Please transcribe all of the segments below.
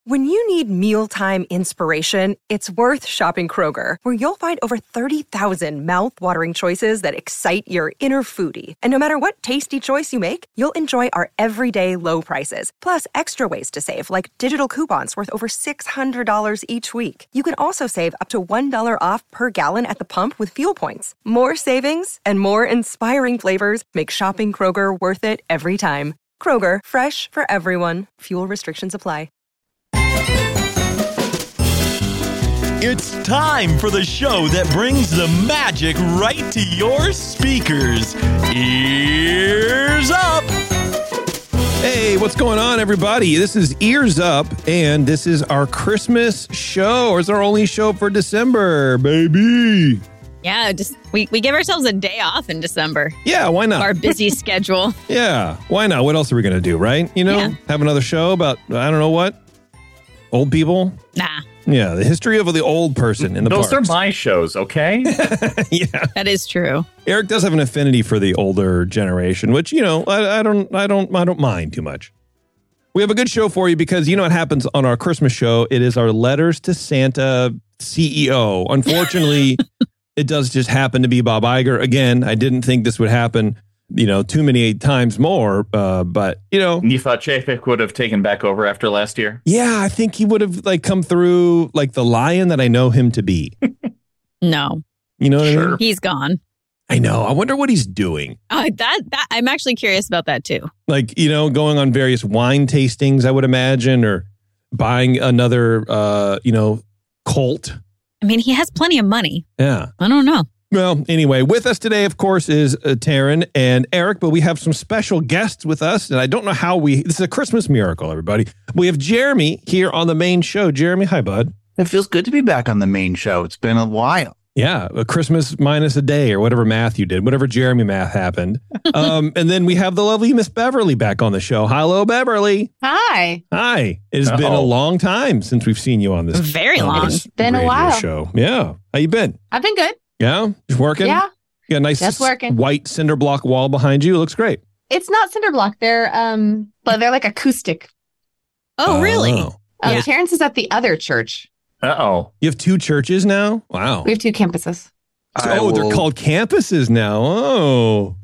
When you need mealtime inspiration, it's worth shopping Kroger, where you'll find over 30,000 mouth-watering choices that excite your inner foodie. And no matter what tasty choice you make, you'll enjoy our everyday low prices, plus extra ways to save, like digital coupons worth over $600 each week. You can also save up to $1 off per gallon at the pump with fuel points. More savings and more inspiring flavors make shopping Kroger worth it every time. Kroger, fresh for everyone. Fuel restrictions apply. It's time for the show that brings the magic right to your speakers. Ears Up! Hey, what's going on, everybody? This is Ears Up, and this is our Christmas show. It's our only show for December, baby. Yeah, just we give ourselves a day off in December. Yeah, why not? Our busy schedule. Yeah, why not? What else are we going to do, right? You know, have another show about, I don't know what, old people? Nah. Yeah, the history of the old person in the parks. Those are my shows, okay? Yeah. That is true. Eric does have an affinity for the older generation, which, you know, I don't mind too much. We have a good show for you because you know what happens on our Christmas show. It is our Letters to Santa CEO. Unfortunately, it does just happen to be Bob Iger. Again, I didn't think this would happen, you know, too many times more, but, you know. You thought Chapek would have taken back over after last year? Yeah, I think he would have, like, come through like the lion that I know him to be. No. You know what I mean? He's gone. I know. I wonder what he's doing. That I'm actually curious about that, too. Like, you know, going on various wine tastings, I would imagine, or buying another, you know, Colt. I mean, he has plenty of money. Yeah. I don't know. Well, anyway, with us today, of course, is Taryn and Eric, but we have some special guests with us, and I don't know how this is a Christmas miracle, everybody. We have Jeremy here on the main show. Jeremy, hi, bud. It feels good to be back on the main show. It's been a while. Yeah, a Christmas minus a day or whatever math you did, whatever Jeremy math happened. And then we have the lovely Miss Beverly back on the show. Hello, Beverly. Hi. Hi. It has been a long time since we've seen you on this. Very long. It's been a while. Show. Yeah. How you been? I've been good. Yeah? Just working? Yeah. You got a nice white cinder block wall behind you. It looks great. It's not cinder block. They're like acoustic. Oh, really? Yeah. Terrence is at the other church. Uh-oh. You have two churches now? Wow. We have two campuses. So, they're called campuses now. Oh.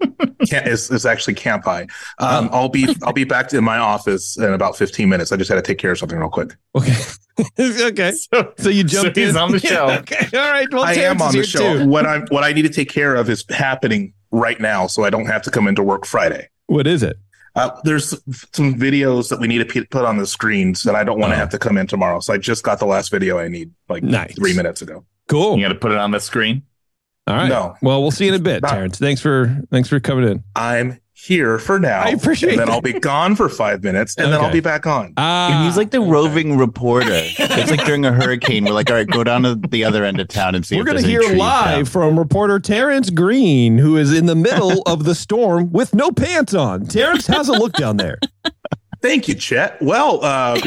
It's actually Campi. I'll be back in my office in about 15 minutes. I just had to take care of something real quick. Okay. Okay. So you jumped in. He's on the show. Okay. All right. Well, I am on the show. Too. What I need to take care of is happening right now, so I don't have to come into work Friday. What is it? There's some videos that we need to put on the screens that I don't want to have to come in tomorrow. So I just got the last video I need 3 minutes ago. Cool. You got to put it on the screen? All right. No. Well, we'll see you in a bit, Terrence. Thanks for coming in. I'm here for now. I appreciate it. And then that. I'll be gone for 5 minutes, and then I'll be back on. He's like the roving reporter. It's like during a hurricane. We're like, all right, go down to the other end of town and see. We're going to hear live from reporter Terrence Green, who is in the middle of the storm with no pants on. Terrence, how's it look down there? Thank you, Chet. Well,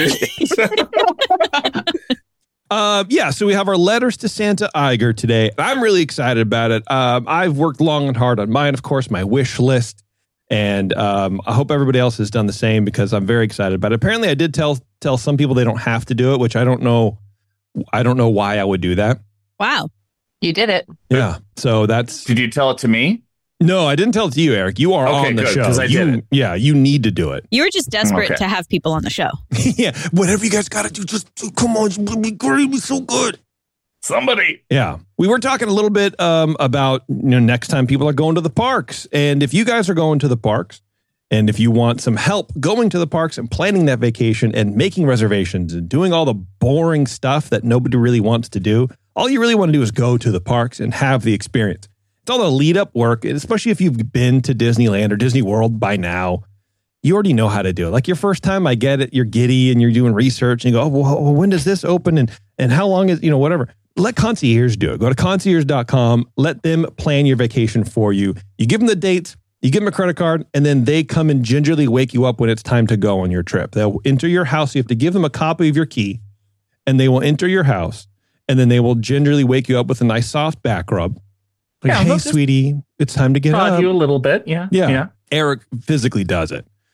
so we have our Letters to Santa Iger today. I'm really excited about it. I've worked long and hard on mine, of course, my wish list. And I hope everybody else has done the same because I'm very excited about it. Apparently, I did tell some people they don't have to do it, which I don't know. I don't know why I would do that. Wow. You did it. Yeah. So that's... Did you tell it to me? No, I didn't tell it to you, Eric. You are on the show. Because I did it. Yeah, you need to do it. You were just desperate to have people on the show. Yeah. Whatever you guys got to do, just come on. It's going to be great. It'll be so good. Somebody. Yeah. We were talking a little bit about next time people are going to the parks. And if you guys are going to the parks, and if you want some help going to the parks and planning that vacation and making reservations and doing all the boring stuff that nobody really wants to do, all you really want to do is go to the parks and have the experience. It's all the lead up work, especially if you've been to Disneyland or Disney World by now. You already know how to do it. Like your first time, I get it. You're giddy and you're doing research and you go, oh, well, when does this open? And how long is, whatever. Let Concierge do it. Go to concierge.com. Let them plan your vacation for you. You give them the dates, you give them a credit card, and then they come and gingerly wake you up when it's time to go on your trip. They'll enter your house. You have to give them a copy of your key, and they will enter your house, and then they will gingerly wake you up with a nice soft back rub. Like, hey, sweetie, it's time to get up. Prod you a little bit, yeah. Eric physically does it.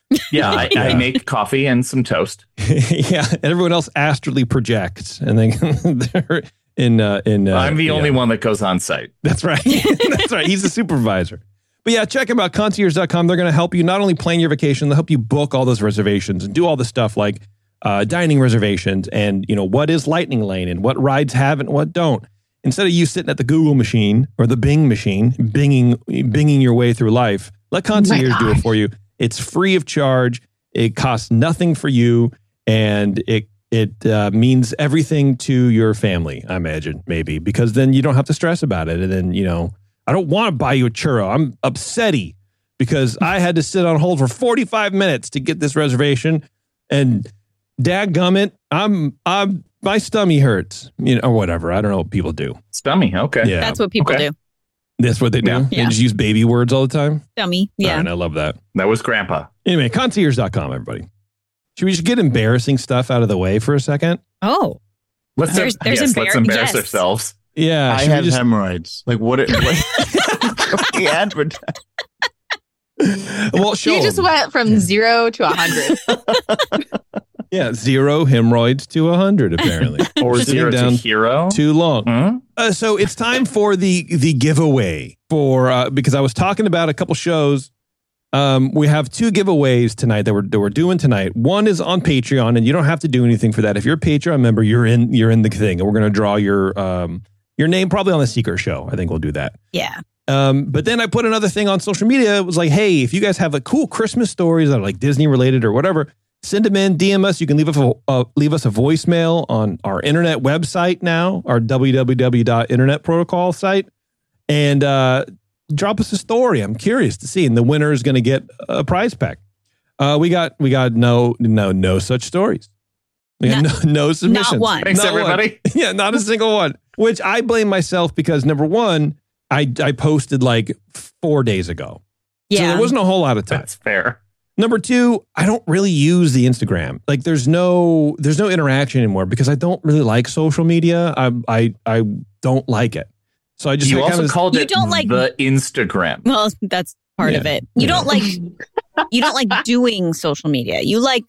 Yeah, I make coffee and some toast. Yeah, and everyone else astrally projects, and then they're in. I'm the only one that goes on site. That's right. That's right. He's the supervisor. But yeah, check them out, concierge.com. They're going to help you not only plan your vacation, they'll help you book all those reservations and do all the stuff like dining reservations and, what is Lightning Lane and what rides have and what don't. Instead of you sitting at the Google machine or the Bing machine, binging your way through life, let concierge do it for you. It's free of charge. It costs nothing for you. And it means everything to your family, I imagine, maybe, because then you don't have to stress about it. And then, I don't want to buy you a churro. I'm upsetty because I had to sit on hold for 45 minutes to get this reservation. And dadgummit, my stomach hurts, or whatever. I don't know what people do. Stomach, okay. Yeah. That's what people do. That's what they do? Yeah. They just use baby words all the time? Dummy, yeah. All right, I love that. That was Grandpa. Anyway, concierge.com, everybody. Should we just get embarrassing stuff out of the way for a second? Oh. Let's embarrass ourselves. Yeah. I have hemorrhoids. Like, what the advertise? Well, show You just 'em. went from 0 to 100. Yeah, 0 hemorrhoids to 100, apparently. Or Sitting 0 down to hero. too long. Hmm? So it's time for the giveaway for because I was talking about a couple shows. We have 2 giveaways tonight that we're doing tonight. One is on Patreon, and you don't have to do anything for that. If you're a Patreon member, you're in the thing, and we're going to draw your name probably on the Secret Show. I think we'll do that. Yeah. But then I put another thing on social media. It was like, hey, if you guys have cool Christmas stories that are like Disney related or whatever, send them in, DM us. You can leave us a voicemail on our internet website now, our www.internet protocol site, and drop us a story. I'm curious to see, and the winner is going to get a prize pack. We got no such stories. We got no submissions. Not one. Thanks, everybody. Yeah, not a single one. Which I blame myself because number one, I posted like 4 days ago. Yeah. So there wasn't a whole lot of time. That's fair. Number two, I don't really use the Instagram. Like there's no interaction anymore because I don't really like social media. I don't like it. So I just You also called You it don't like- the Instagram. Well, that's part of it. You don't like doing social media. You like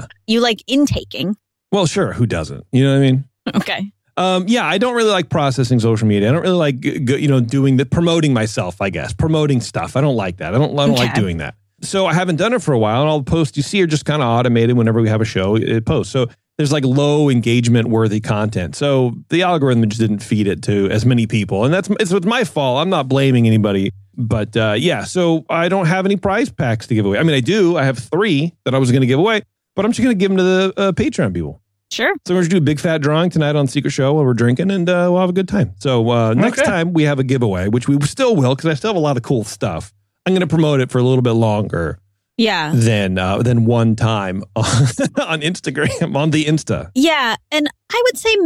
intaking. Well, sure. Who doesn't? You know what I mean? Okay. Yeah, I don't really like processing social media. I don't really like doing promoting myself, I guess. Promoting stuff. I don't like that. I don't like doing that. So I haven't done it for a while, and all the posts you see are just kind of automated whenever we have a show, it posts. So there's like low engagement worthy content. So the algorithm just didn't feed it to as many people. And it's my fault. I'm not blaming anybody. But yeah, so I don't have any prize packs to give away. I mean, I do. I have 3 that I was going to give away, but I'm just going to give them to the Patreon people. Sure. So we're going to do a big fat drawing tonight on Secret Show while we're drinking, and we'll have a good time. So next time we have a giveaway, which we still will, because I still have a lot of cool stuff. I'm going to promote it for a little bit longer. Yeah. Than one time on Instagram, on the Insta. Yeah. And I would say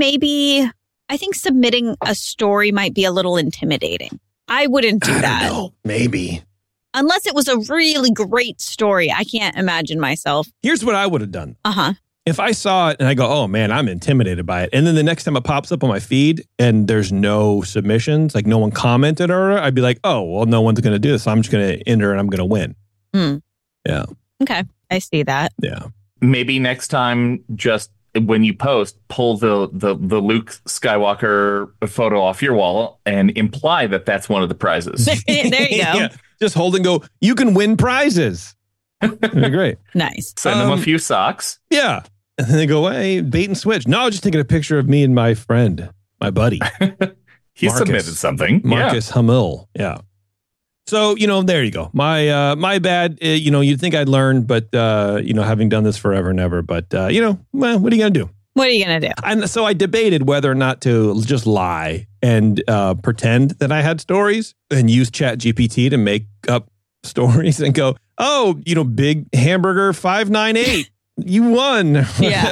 I think submitting a story might be a little intimidating. I wouldn't do that. I don't know, maybe. Unless it was a really great story. I can't imagine myself. Here's what I would have done. Uh-huh. If I saw it and I go, oh man, I'm intimidated by it. And then the next time it pops up on my feed and there's no submissions, like no one commented or I'd be like, oh, well, no one's going to do this. So I'm just going to enter and I'm going to win. Yeah. Okay. I see that. Yeah. Maybe next time, just when you post, pull the Luke Skywalker photo off your wall and imply that that's one of the prizes. There you go. Yeah. Just hold and go, you can win prizes. That'd be great. Nice. Send them a few socks. Yeah. And then they go, hey, bait and switch. No, just taking a picture of me and my friend, my buddy. He Marcus. submitted something. Marcus Hamill. Yeah. So, there you go. My bad. You'd think I'd learn, but, having done this forever and ever. But, what are you going to do? What are you going to do? And so I debated whether or not to just lie and pretend that I had stories and use ChatGPT to make up stories and go, oh, big hamburger 598. You won. Yeah.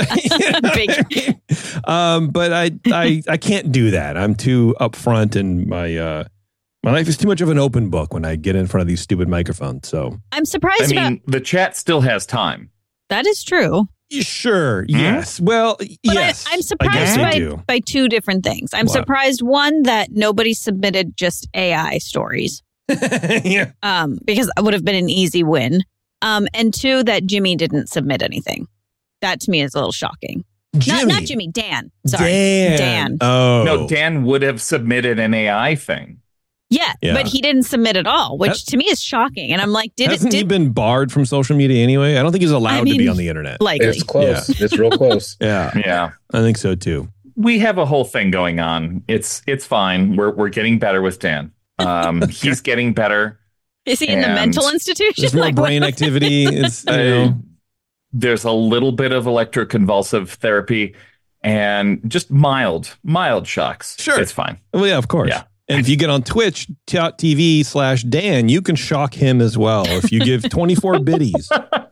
Big. But I can't do that. I'm too upfront, and my life is too much of an open book when I get in front of these stupid microphones. So I'm surprised the chat still has time. That is true. Sure. Yes. Well, But yes. I'm surprised by 2 different things. I'm surprised, one, that nobody submitted just AI stories. Yeah. Because that would have been an easy win. And 2, that Jimmy didn't submit anything. That to me is a little shocking. Not Jimmy, Dan. Sorry. Dan. Oh. No, Dan would have submitted an AI thing. Yeah, but he didn't submit at all, which to me is shocking. And I'm like, hasn't he been barred from social media anyway? I don't think he's allowed to be on the internet. Likely. It's close. Yeah. It's real close. Yeah. I think so too. We have a whole thing going on. It's fine. We're getting better with Dan. He's getting better. Is he in the mental institution? There's more brain activity. It's, there's a little bit of electroconvulsive therapy and just mild shocks. Sure. It's fine. Well, yeah, of course. Yeah. And if you get on Twitch.tv/Dan, you can shock him as well if you give 24 biddies.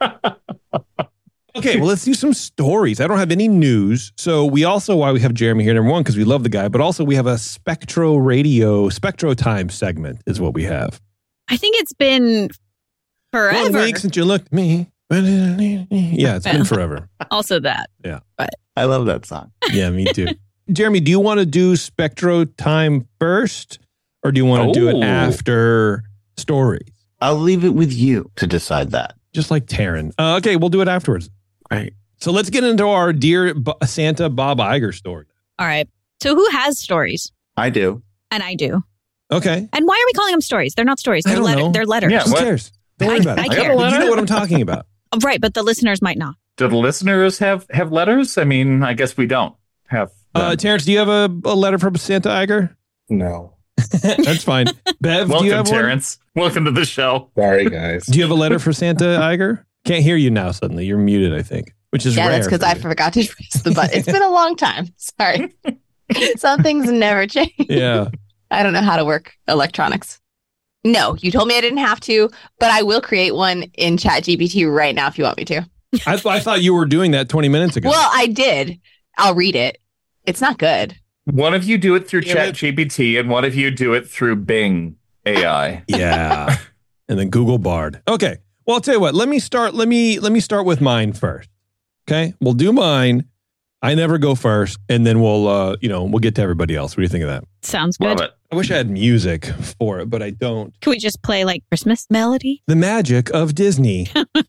Okay, well, let's do some stories. I don't have any news. So we also, why we have Jeremy here, number one, because we love the guy, but also we have a Spectro Time segment is what we have. I think it's been forever. 1 week since you looked at me. Yeah, it's been forever. Also that. Yeah. But I love that song. Yeah, me too. Jeremy, do you want to do Spectro Time first, or do you want to do it after stories? I'll leave it with you to decide that. Just like Taryn. Okay, we'll do it afterwards. Right. So let's get into our Dear Santa Bob Iger story. all right. So who has stories? I do. And I do. Okay. And why are we calling them stories? They're not stories. They're they're letters. Yeah, Who cares? Don't worry about it. I care. You know what I'm talking about. Right, but the listeners might not. Do the listeners have letters? I mean, I guess we don't have. Terrence, do you have a letter from Santa Iger? No. That's fine. Bev, Welcome, do you have Terrence. Welcome to the show. Sorry, guys. Do you have a letter for Santa Iger? Can't hear you now suddenly. You're muted, I think, which is rare. That's because I forgot to press the button. It's been a long time. Sorry. Some things never change. Yeah. I don't know how to work electronics. No, you told me I didn't have to, but I will create one in ChatGPT right now if you want me to. I thought you were doing that 20 minutes ago. Well, I did. I'll read it. It's not good. One of you do it through ChatGPT, and one of you do it through Bing AI. Yeah. And then Google Bard. Okay. Well, I'll tell you what. Let me start with mine first. Okay? We'll do mine. I never go first, and then we'll get to everybody else. What do you think of that? Sounds good. Love it. I wish I had music for it, but I don't. Can we just play like Christmas melody? The magic of Disney.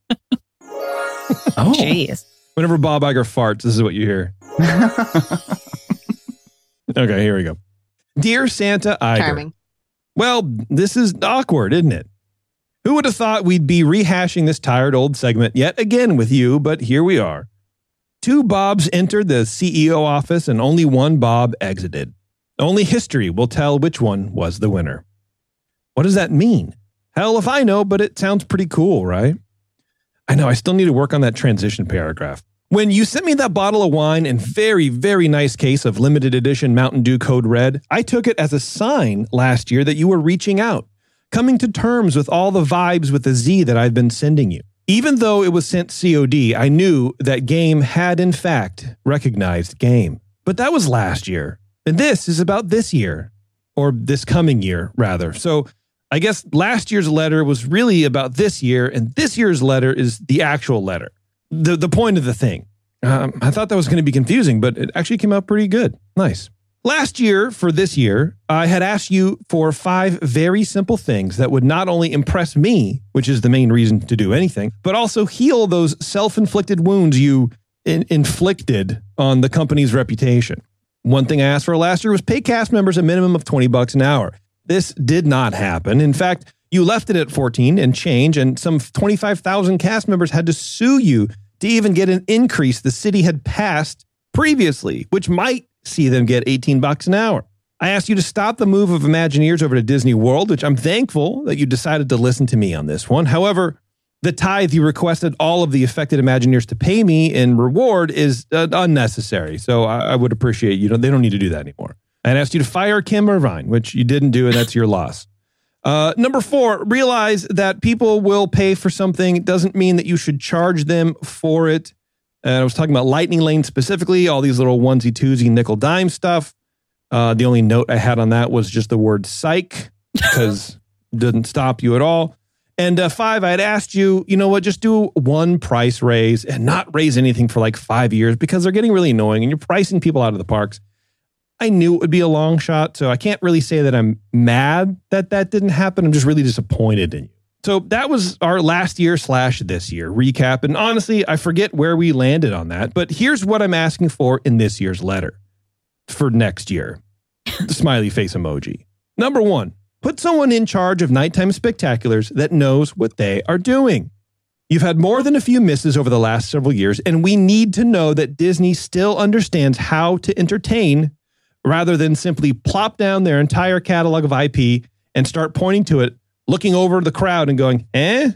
Oh, Jeez. Whenever Bob Iger farts, this is what you hear. Okay, here we go. Dear Santa Iger. Charming. Well, this is awkward, isn't it? Who would have thought we'd be rehashing this tired old segment yet again with you, but here we are. 2 Bobs entered the CEO office and only 1 Bob exited. Only history will tell which one was the winner. What does that mean? Hell if I know, but it sounds pretty cool, right? I know, I still need to work on that transition paragraph. When you sent me that bottle of wine and very, very nice case of limited edition Mountain Dew Code Red, I took it as a sign last year that you were reaching out, coming to terms with all the vibes with the Z that I've been sending you. Even though it was sent COD, I knew that Game had in fact recognized Game. But that was last year. And this is about this year, or this coming year, rather. So I guess last year's letter was really about this year, and this year's letter is the actual letter. The point of the thing. I thought that was going to be confusing, but it actually came out pretty good. Nice. Last year, for this year, I had asked you for 5 very simple things that would not only impress me, which is the main reason to do anything, but also heal those self-inflicted wounds you inflicted on the company's reputation. One thing I asked for last year was pay cast members a minimum of $20 an hour. This did not happen. In fact, you left it at 14 and change, and some 25,000 cast members had to sue you to even get an increase the city had passed previously, which might see them get $18 an hour. I asked you to stop the move of Imagineers over to Disney World, which I'm thankful that you decided to listen to me on this one. However, the tithe you requested all of the affected Imagineers to pay me in reward is unnecessary. So I would appreciate they don't need to do that anymore. I asked you to fire Kim Irvine, which you didn't do, and that's your loss. Number 4, realize that people will pay for something. It doesn't mean that you should charge them for it. And I was talking about Lightning Lane specifically, all these little onesie, twosie, nickel dime stuff. The only note I had on that was just the word psych, because it didn't stop you at all. And 5, I had asked you, you know what, just do 1 price raise and not raise anything for like 5 years because they're getting really annoying and you're pricing people out of the parks. I knew it would be a long shot, so I can't really say that I'm mad that that didn't happen. I'm just really disappointed in you. So that was our last year / this year recap. And honestly, I forget where we landed on that. But here's what I'm asking for in this year's letter for next year. The smiley face emoji. Number 1, put someone in charge of nighttime spectaculars that knows what they are doing. You've had more than a few misses over the last several years, and we need to know that Disney still understands how to entertain rather than simply plop down their entire catalog of IP and start pointing to it, looking over the crowd and going,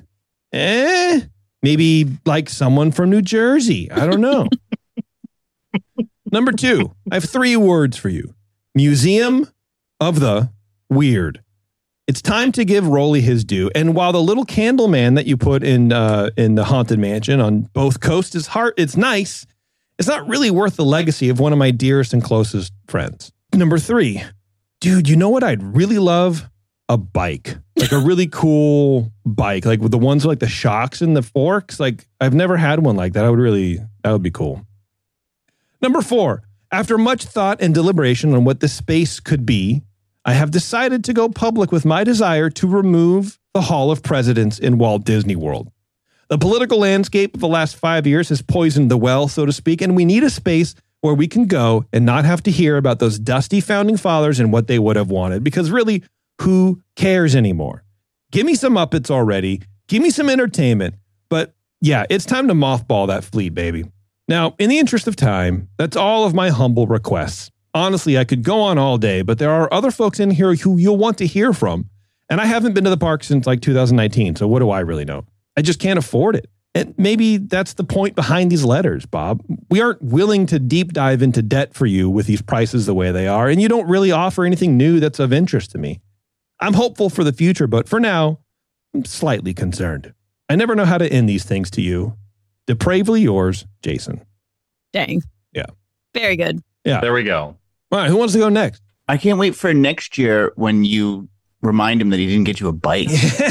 maybe like someone from New Jersey. I don't know. Number 2, I have 3 words for you. Museum of the Weird. It's time to give Rolly his due. And while the little candle man that you put in the Haunted Mansion on both coasts is it's nice, it's not really worth the legacy of one of my dearest and closest friends. Number 3, dude, you know what I'd really love? A bike, like a really cool bike, like with the ones with like the shocks and the forks. Like I've never had one like that. That would be cool. Number 4, after much thought and deliberation on what the space could be, I have decided to go public with my desire to remove the Hall of Presidents in Walt Disney World. The political landscape of the last 5 years has poisoned the well, so to speak, and we need a space where we can go and not have to hear about those dusty founding fathers and what they would have wanted, because really, who cares anymore? Give me some Muppets already. Give me some entertainment. But yeah, it's time to mothball that fleet, baby. Now, in the interest of time, that's all of my humble requests. Honestly, I could go on all day, but there are other folks in here who you'll want to hear from. And I haven't been to the park since like 2019, so what do I really know? I just can't afford it. And maybe that's the point behind these letters, Bob. We aren't willing to deep dive into debt for you with these prices the way they are, and you don't really offer anything new that's of interest to me. I'm hopeful for the future, but for now, I'm slightly concerned. I never know how to end these things to you. Depravely yours, Jason. Dang. Yeah. Very good. Yeah. There we go. All right, who wants to go next? I can't wait for next year when you remind him that he didn't get you a bike.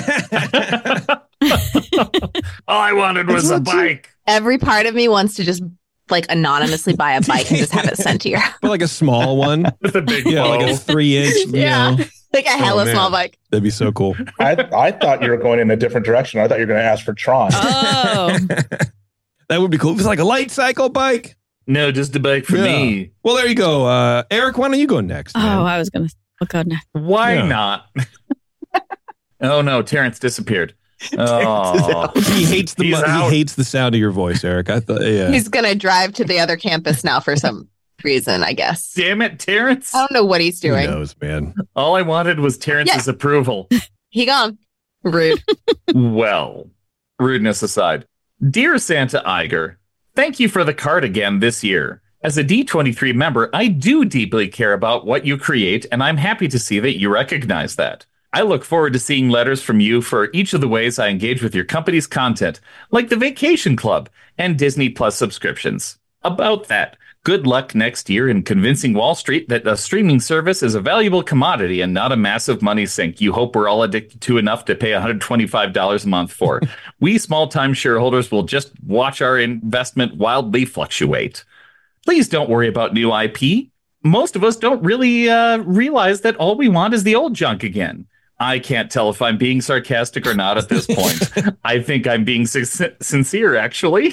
All I wanted was a bike. Every part of me wants to just like anonymously buy a bike and just have it sent to your But like a small one. With a big Yeah, like a 3-inch. Yeah. You know. like a hella man. small bike. That'd be so cool. I thought you were going in a different direction. I thought you were going to ask for Tron. Oh, That would be cool. It was like a light cycle bike. No, just a bike for me. Well, there you go. Eric, why don't you go next? oh, man? I was gonna. I'll go next. Why Yeah. not? Oh no, Terrence disappeared. Oh, He hates the He's out. he hates the sound of your voice, Eric. I thought, yeah. He's gonna drive to the other campus now for some reason, I guess. damn it, Terrence! I don't know what he's Who doing. knows, man? All I wanted was Terrence's approval. He gone. Rude. Well, rudeness aside, dear Santa Iger, thank you for the card again this year. As a D23 member, I do deeply care about what you create, and I'm happy to see that you recognize that. I look forward to seeing letters from you for each of the ways I engage with your company's content, like the Vacation Club and Disney Plus subscriptions. About that, good luck next year in convincing Wall Street that a streaming service is a valuable commodity and not a massive money sink you hope we're all addicted to enough to pay $125 a month for. We small-time shareholders will just watch our investment wildly fluctuate. Please don't worry about new IP. Most of us don't really realize that all we want is the old junk again. I can't tell if I'm being sarcastic or not at this point. I think I'm being sincere, actually.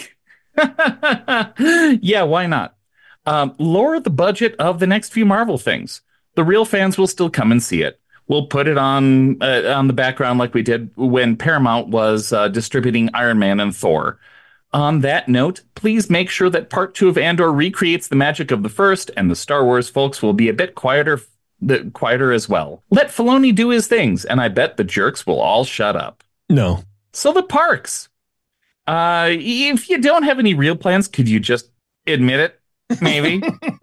Yeah, why not? Lower the budget of the next few Marvel things. The real fans will still come and see it. We'll put it on the background like we did when Paramount was distributing Iron Man and Thor. On that note, please make sure that Part 2 of Andor recreates the magic of the first, and the Star Wars folks will be a bit quieter as well. Let Filoni do his things, and I bet the jerks will all shut up. No. So the parks. If you don't have any real plans, could you just admit it? Maybe.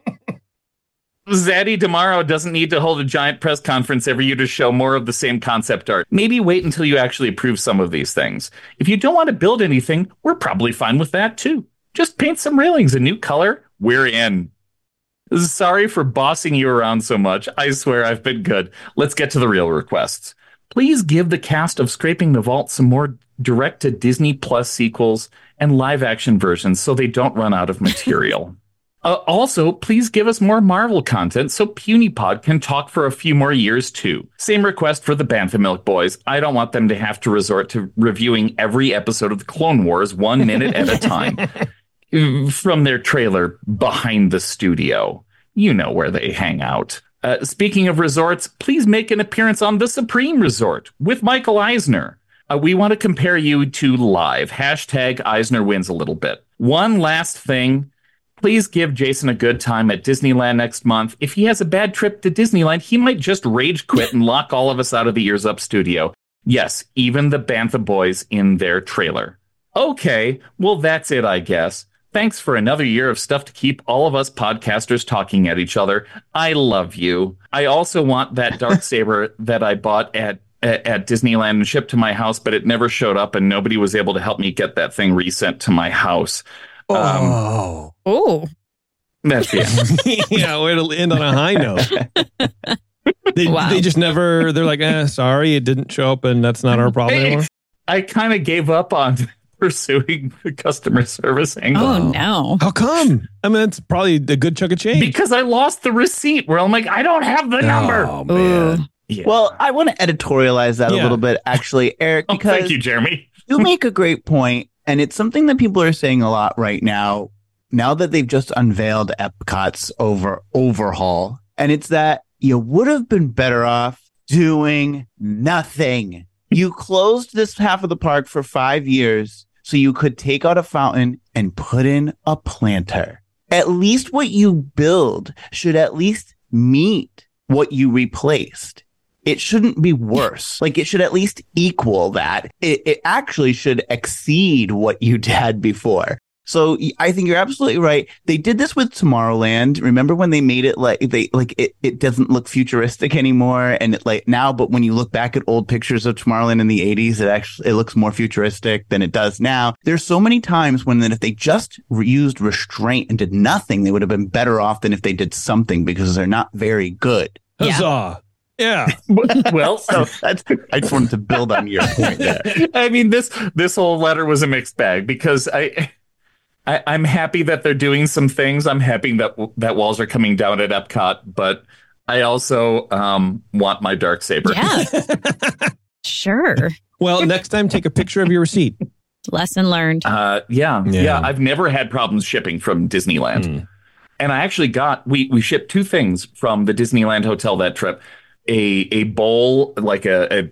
Zaddy tomorrow doesn't need to hold a giant press conference every year to show more of the same concept art. Maybe wait until you actually approve some of these things. If you don't want to build anything, we're probably fine with that too. Just paint some railings a new color. We're in. Sorry for bossing you around so much. I swear I've been good. Let's get to the real requests. Please give the cast of Scraping the Vault some more direct-to-Disney Plus sequels and live-action versions so they don't run out of material. Also, please give us more Marvel content so PewniePod can talk for a few more years, too. Same request for the Bantha Milk Boys. I don't want them to have to resort to reviewing every episode of the Clone Wars 1 minute at a time. From their trailer behind the studio. You know where they hang out. Speaking of resorts, please make an appearance on the Supreme Resort with Michael Eisner. We want to compare you to live. Hashtag Eisner wins a little bit. One last thing. Please give Jason a good time at Disneyland next month. If he has a bad trip to Disneyland, he might just rage quit and lock all of us out of the Ears Up studio. Yes, even the Bantha Boys in their trailer. Okay, well, that's it, I guess. Thanks for another year of stuff to keep all of us podcasters talking at each other. I love you. I also want that Darksaber that I bought at Disneyland and shipped to my house, but it never showed up and nobody was able to help me get that thing resent to my house. Oh. That's the end. Yeah, way to end on a high note. They just never, they're like, sorry, it didn't show up and that's not our problem anymore. I kind of gave up on pursuing the customer service angle. Oh, no. How come? I mean, it's probably a good chunk of change. Because I lost the receipt where I'm like, I don't have the number. Oh, man. Yeah. Well, I want to editorialize that a little bit, actually, Eric, because thank you, Jeremy. You make a great point. And it's something that people are saying a lot right now that they've just unveiled Epcot's overhaul. And it's that you would have been better off doing nothing. You closed this half of the park for 5 years so you could take out a fountain and put in a planter. At least what you build should at least meet what you replaced. It shouldn't be worse. Like, it should at least equal that. It actually should exceed what you had before. So I think you're absolutely right. They did this with Tomorrowland. Remember when they made it it doesn't look futuristic anymore, and now, but when you look back at old pictures of Tomorrowland in the 80s, it looks more futuristic than it does now. There's so many times when if they just used restraint and did nothing, they would have been better off than if they did something, because they're not very good. Huzzah. Yeah. Well, so I just wanted to build on your point there. I mean, this whole letter was a mixed bag, because I'm happy that they're doing some things. I'm happy that walls are coming down at Epcot, but I also want my Darksaber. Yeah. Sure. Well, next time, take a picture of your receipt. Lesson learned. Yeah. I've never had problems shipping from Disneyland. And I actually we shipped 2 things from the Disneyland hotel that trip. A bowl, like a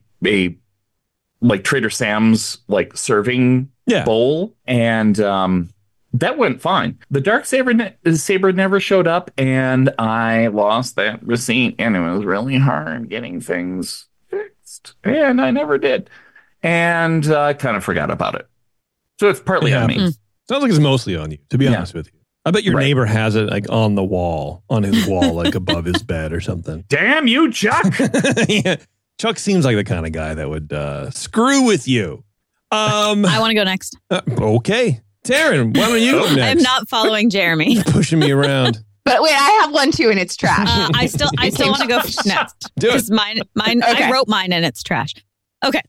like Trader Sam's serving bowl, and that went fine. The Darksaber never showed up, and I lost that receipt, and it was really hard getting things fixed, and I never did, and I kind of forgot about it. So it's partly on me. Sounds like it's mostly on you, to be honest with you. I bet your neighbor has it on the wall, on his wall, above his bed or something. Damn you, Chuck! Yeah. Chuck seems like the kind of guy that would screw with you. I want to go next. Okay. Taryn, why don't you go next? I'm not following Jeremy. Pushing me around. But wait, I have one too, and it's trash. I still want to go next. Do it. Mine. Okay. I wrote mine, and it's trash. Okay.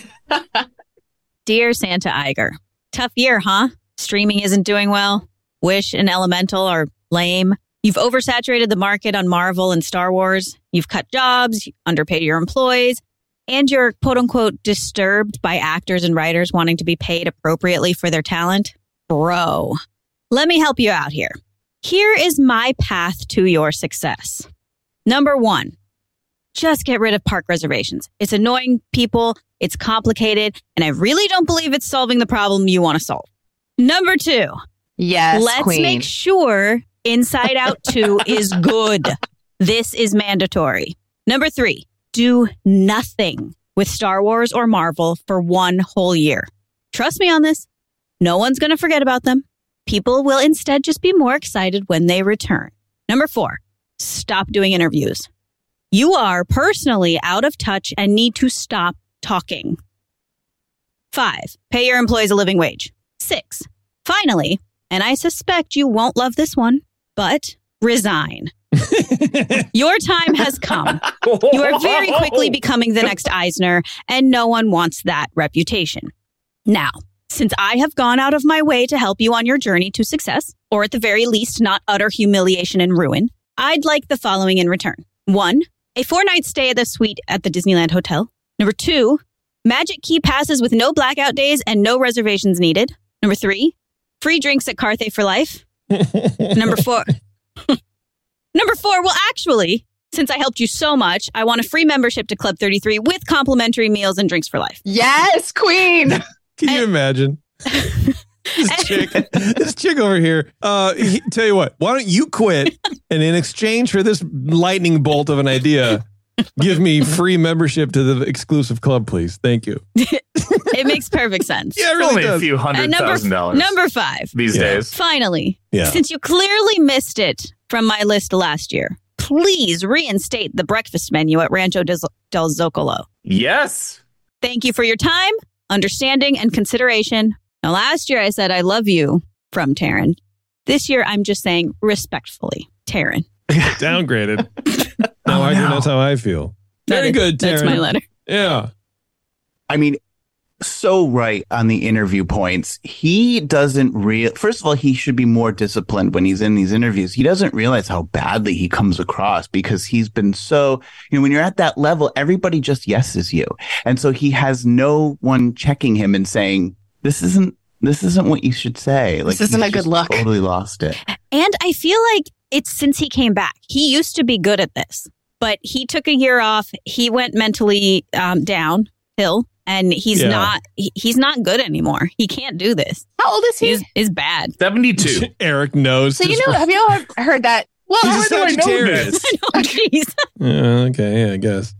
Dear Santa Iger, tough year, huh? Streaming isn't doing well. Wish and Elemental are lame. You've oversaturated the market on Marvel and Star Wars. You've cut jobs, underpaid your employees, and you're quote unquote disturbed by actors and writers wanting to be paid appropriately for their talent. Bro, let me help you out here. Here is my path to your success. Number 1, just get rid of park reservations. It's annoying people. It's complicated. And I really don't believe it's solving the problem you want to solve. Number 2. Yes, let's Queen. make sure Inside Out 2 is good. This is mandatory. Number 3, do nothing with Star Wars or Marvel for 1 whole year. Trust me on this. No one's going to forget about them. People will instead just be more excited when they return. Number 4, stop doing interviews. You are personally out of touch and need to stop talking. 5, pay your employees a living wage. 6, finally, and I suspect you won't love this one, but resign. Your time has come. You are very quickly becoming the next Eisner, and no one wants that reputation. Now, Since I have gone out of my way to help you on your journey to success, or at the very least, not utter humiliation and ruin, I'd like the following in return. 1, a 4-night stay at the suite at the Disneyland Hotel. Number 2, Magic Key passes with no blackout days and no reservations needed. Number 3, free drinks at Carthay for life. Number 4. Number 4, well, actually, since I helped you so much, I want a free membership to Club 33 with complimentary meals and drinks for life. Yes, queen. Can you imagine? This chick over here. Tell you what, why don't you quit? And in exchange for this lightning bolt of an idea, give me free membership to the exclusive club, please. Thank you. It makes perfect sense. Yeah, it really Only does. a few $100,000 Number 5. these days. Finally, since you clearly missed it from my list last year, please reinstate the breakfast menu at Rancho del Zocalo. Yes. Thank you for your time, understanding, and consideration. Now, last year I said I love you from Taryn. This year I'm just saying respectfully, Taryn. Downgraded. Now I know that's how I feel. Very good, Taryn. That's my letter. Yeah. I mean, so right on the interview points. He doesn't first of all, he should be more disciplined when he's in these interviews. He doesn't realize how badly he comes across because he's been so, when you're at that level, everybody just yeses you. And so he has no one checking him and saying, this isn't what you should say. Like, this isn't a good look. Totally lost it. And I feel like it's since he came back. He used to be good at this, but he took a year off. He went mentally downhill. And he's not good anymore. He can't do this. How old is he? He's bad. 72. Eric knows. So, have you all heard that? Well, He's how a do I know Sagittarius. this? Oh, jeez. Okay, yeah, I guess.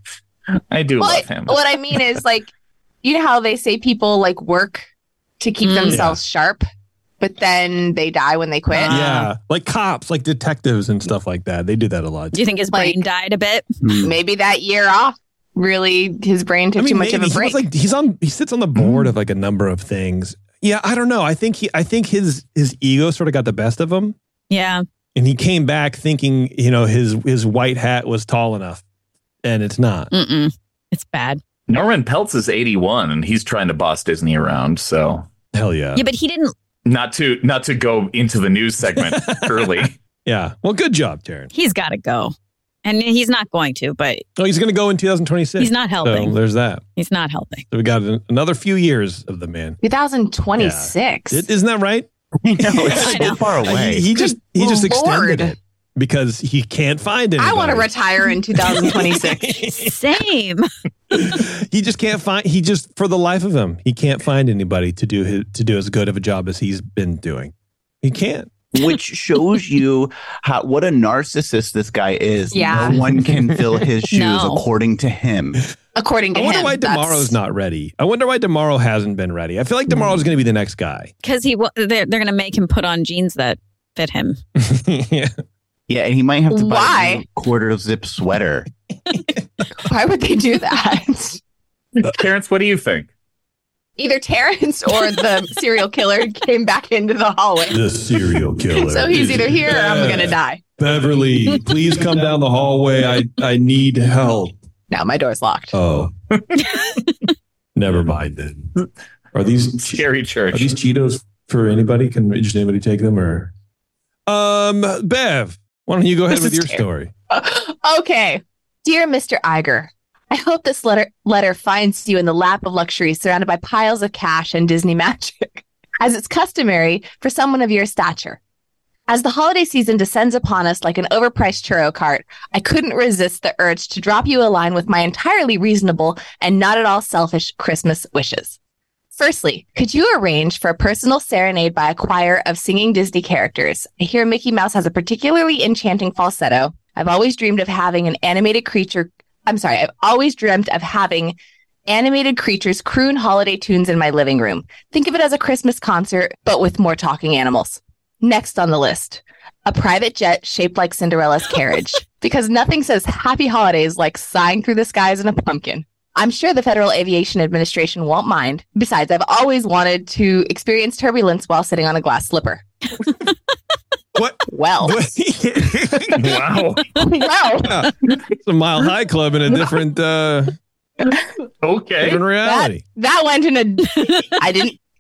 I do love him. What I mean is, like, you know how they say people like work to keep themselves sharp, but then they die when they quit? Yeah, like cops, like detectives and stuff like that. They do that a lot. Do you think his brain died a bit? Maybe that year off. Really, his brain took too much of a break. He sits on the board of like a number of things. Yeah, I don't know. I think his ego sort of got the best of him. Yeah. And he came back thinking, his white hat was tall enough, and it's not. It's bad. Norman Peltz is 81, and he's trying to boss Disney around. So hell yeah. Yeah, but he didn't. Not to go into the news segment early. Yeah. Well, good job, Taryn. He's got to go. And he's not going to, but... Oh, he's going to go in 2026. He's not helping. So there's that. He's not helping. So we got another few years of the man. 2026. Yeah. Isn't that right? No, it's so far away. He just extended it because he can't find anybody. I want to retire in 2026. Same. He just can't find. For the life of him, he can't find anybody to do as good of a job as he's been doing. He can't. Which shows you what a narcissist this guy is. Yeah. No one can fill his shoes according to him. According to him. I wonder why Tomorrow's not ready. I wonder why Tomorrow hasn't been ready. I feel like Tomorrow's going to be the next guy. Because they're going to make him put on jeans that fit him. Yeah. Yeah, and he might have to buy a quarter zip sweater. Why would they do that? Terrence, what do you think? Either Terrence or the serial killer came back into the hallway. The serial killer. So he's either here or I'm going to die. Beverly, please come down the hallway. I need help. Now my door's locked. Oh. Never mind then. Are these Scary church? Are these Cheetos for anybody? Can just anybody take them or? Bev, why don't you go ahead with your story? Okay. Dear Mr. Iger, I hope this letter finds you in the lap of luxury surrounded by piles of cash and Disney magic, as it's customary for someone of your stature. As the holiday season descends upon us like an overpriced churro cart, I couldn't resist the urge to drop you a line with my entirely reasonable and not at all selfish Christmas wishes. Firstly, could you arrange for a personal serenade by a choir of singing Disney characters? I hear Mickey Mouse has a particularly enchanting falsetto. I've always dreamed of having animated creatures croon holiday tunes in my living room. Think of it as a Christmas concert, but with more talking animals. Next on the list, a private jet shaped like Cinderella's carriage, because nothing says happy holidays like sighing through the skies in a pumpkin. I'm sure the Federal Aviation Administration won't mind. Besides, I've always wanted to experience turbulence while sitting on a glass slipper. What? Well. Wow. Wow. It's a Mile High Club in a different okay. different reality. That went in a... I didn't...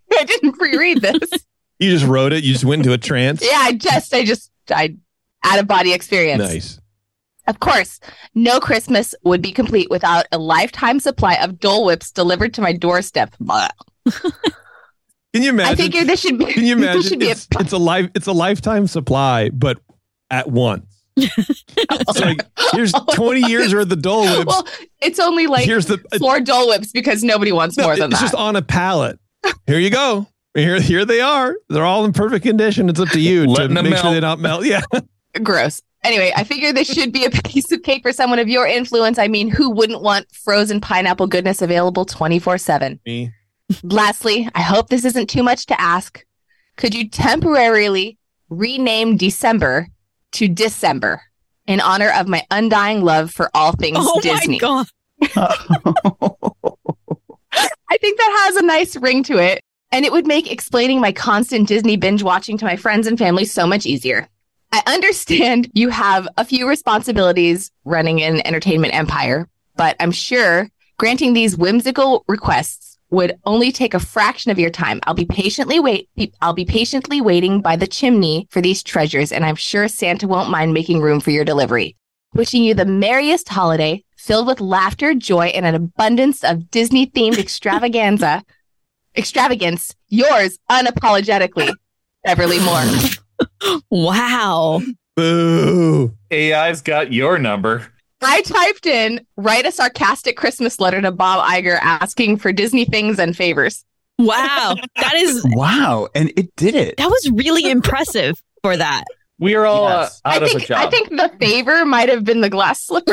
I didn't pre-read this. You just wrote it. You just went into a trance. Yeah, I out of body experience. Nice. Of course, no Christmas would be complete without a lifetime supply of Dole Whips delivered to my doorstep. Can you imagine? I figure this should be. Can you imagine? This should be It's a lifetime supply, but at once. It's like, here's 20 years worth of Dole Whips. Well, it's only like Here's 4 Dole Whips because nobody wants more than that. It's just on a pallet. Here you go. Here they are. They're all in perfect condition. It's up to you to make sure they don't melt. Yeah. Gross. Anyway, I figure this should be a piece of cake for someone of your influence. I mean, who wouldn't want frozen pineapple goodness available 24/7? Me. Lastly, I hope this isn't too much to ask. Could you temporarily rename December to December in honor of my undying love for all things Disney? Oh my God. I think that has a nice ring to it, and it would make explaining my constant Disney binge watching to my friends and family so much easier. I understand you have a few responsibilities running an entertainment empire, but I'm sure granting these whimsical requests would only take a fraction of your time. I'll be patiently waiting by the chimney for these treasures, and I'm sure Santa won't mind making room for your delivery. Wishing you the merriest holiday, filled with laughter, joy, and an abundance of Disney-themed extravagance. Yours unapologetically, Beverly Moore. Wow. Boo. AI's got your number. I typed in, write a sarcastic Christmas letter to Bob Iger asking for Disney things and favors. Wow. That is, Wow. And it did it. that was really impressive for that. We are all Yes. out of a job. I think the favor might have been the glass slipper.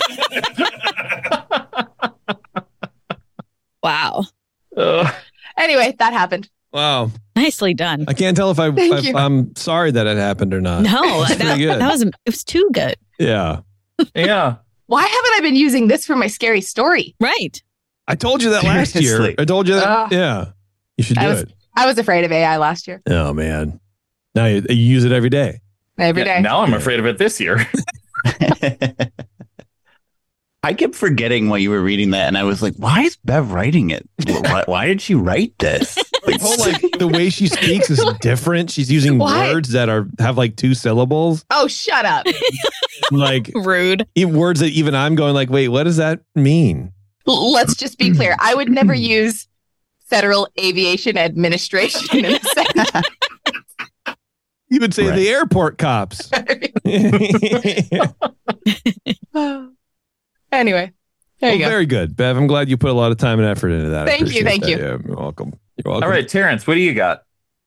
Wow. Anyway, that happened. Wow. Nicely done. I can't tell if Thank you. I'm sorry that it happened or not. No, That's pretty good. it was too good. Yeah. Yeah. Why haven't I been using this for my scary story? Right. I told you that last year. Seriously. I told you that. Yeah. You should do it. I was afraid of AI last year. Oh, man. Now you use it every day. Every day. Now I'm afraid of it this year. I kept forgetting while you were reading that, and I was like, why is Bev writing it? Why did she write this? The way she speaks is different. She's using Why? words that have like 2 syllables. Oh, shut up. Like Rude. words that even I'm going like, wait, what does that mean? Let's just be clear. I would never use Federal Aviation Administration in a sentence. You would say Right. the airport cops. Anyway, there you go. Very good, Bev. I'm glad you put a lot of time and effort into that. I Thank you, appreciate thank that. you. Yeah, you're welcome. You're welcome. All right, Terrence, what do you got?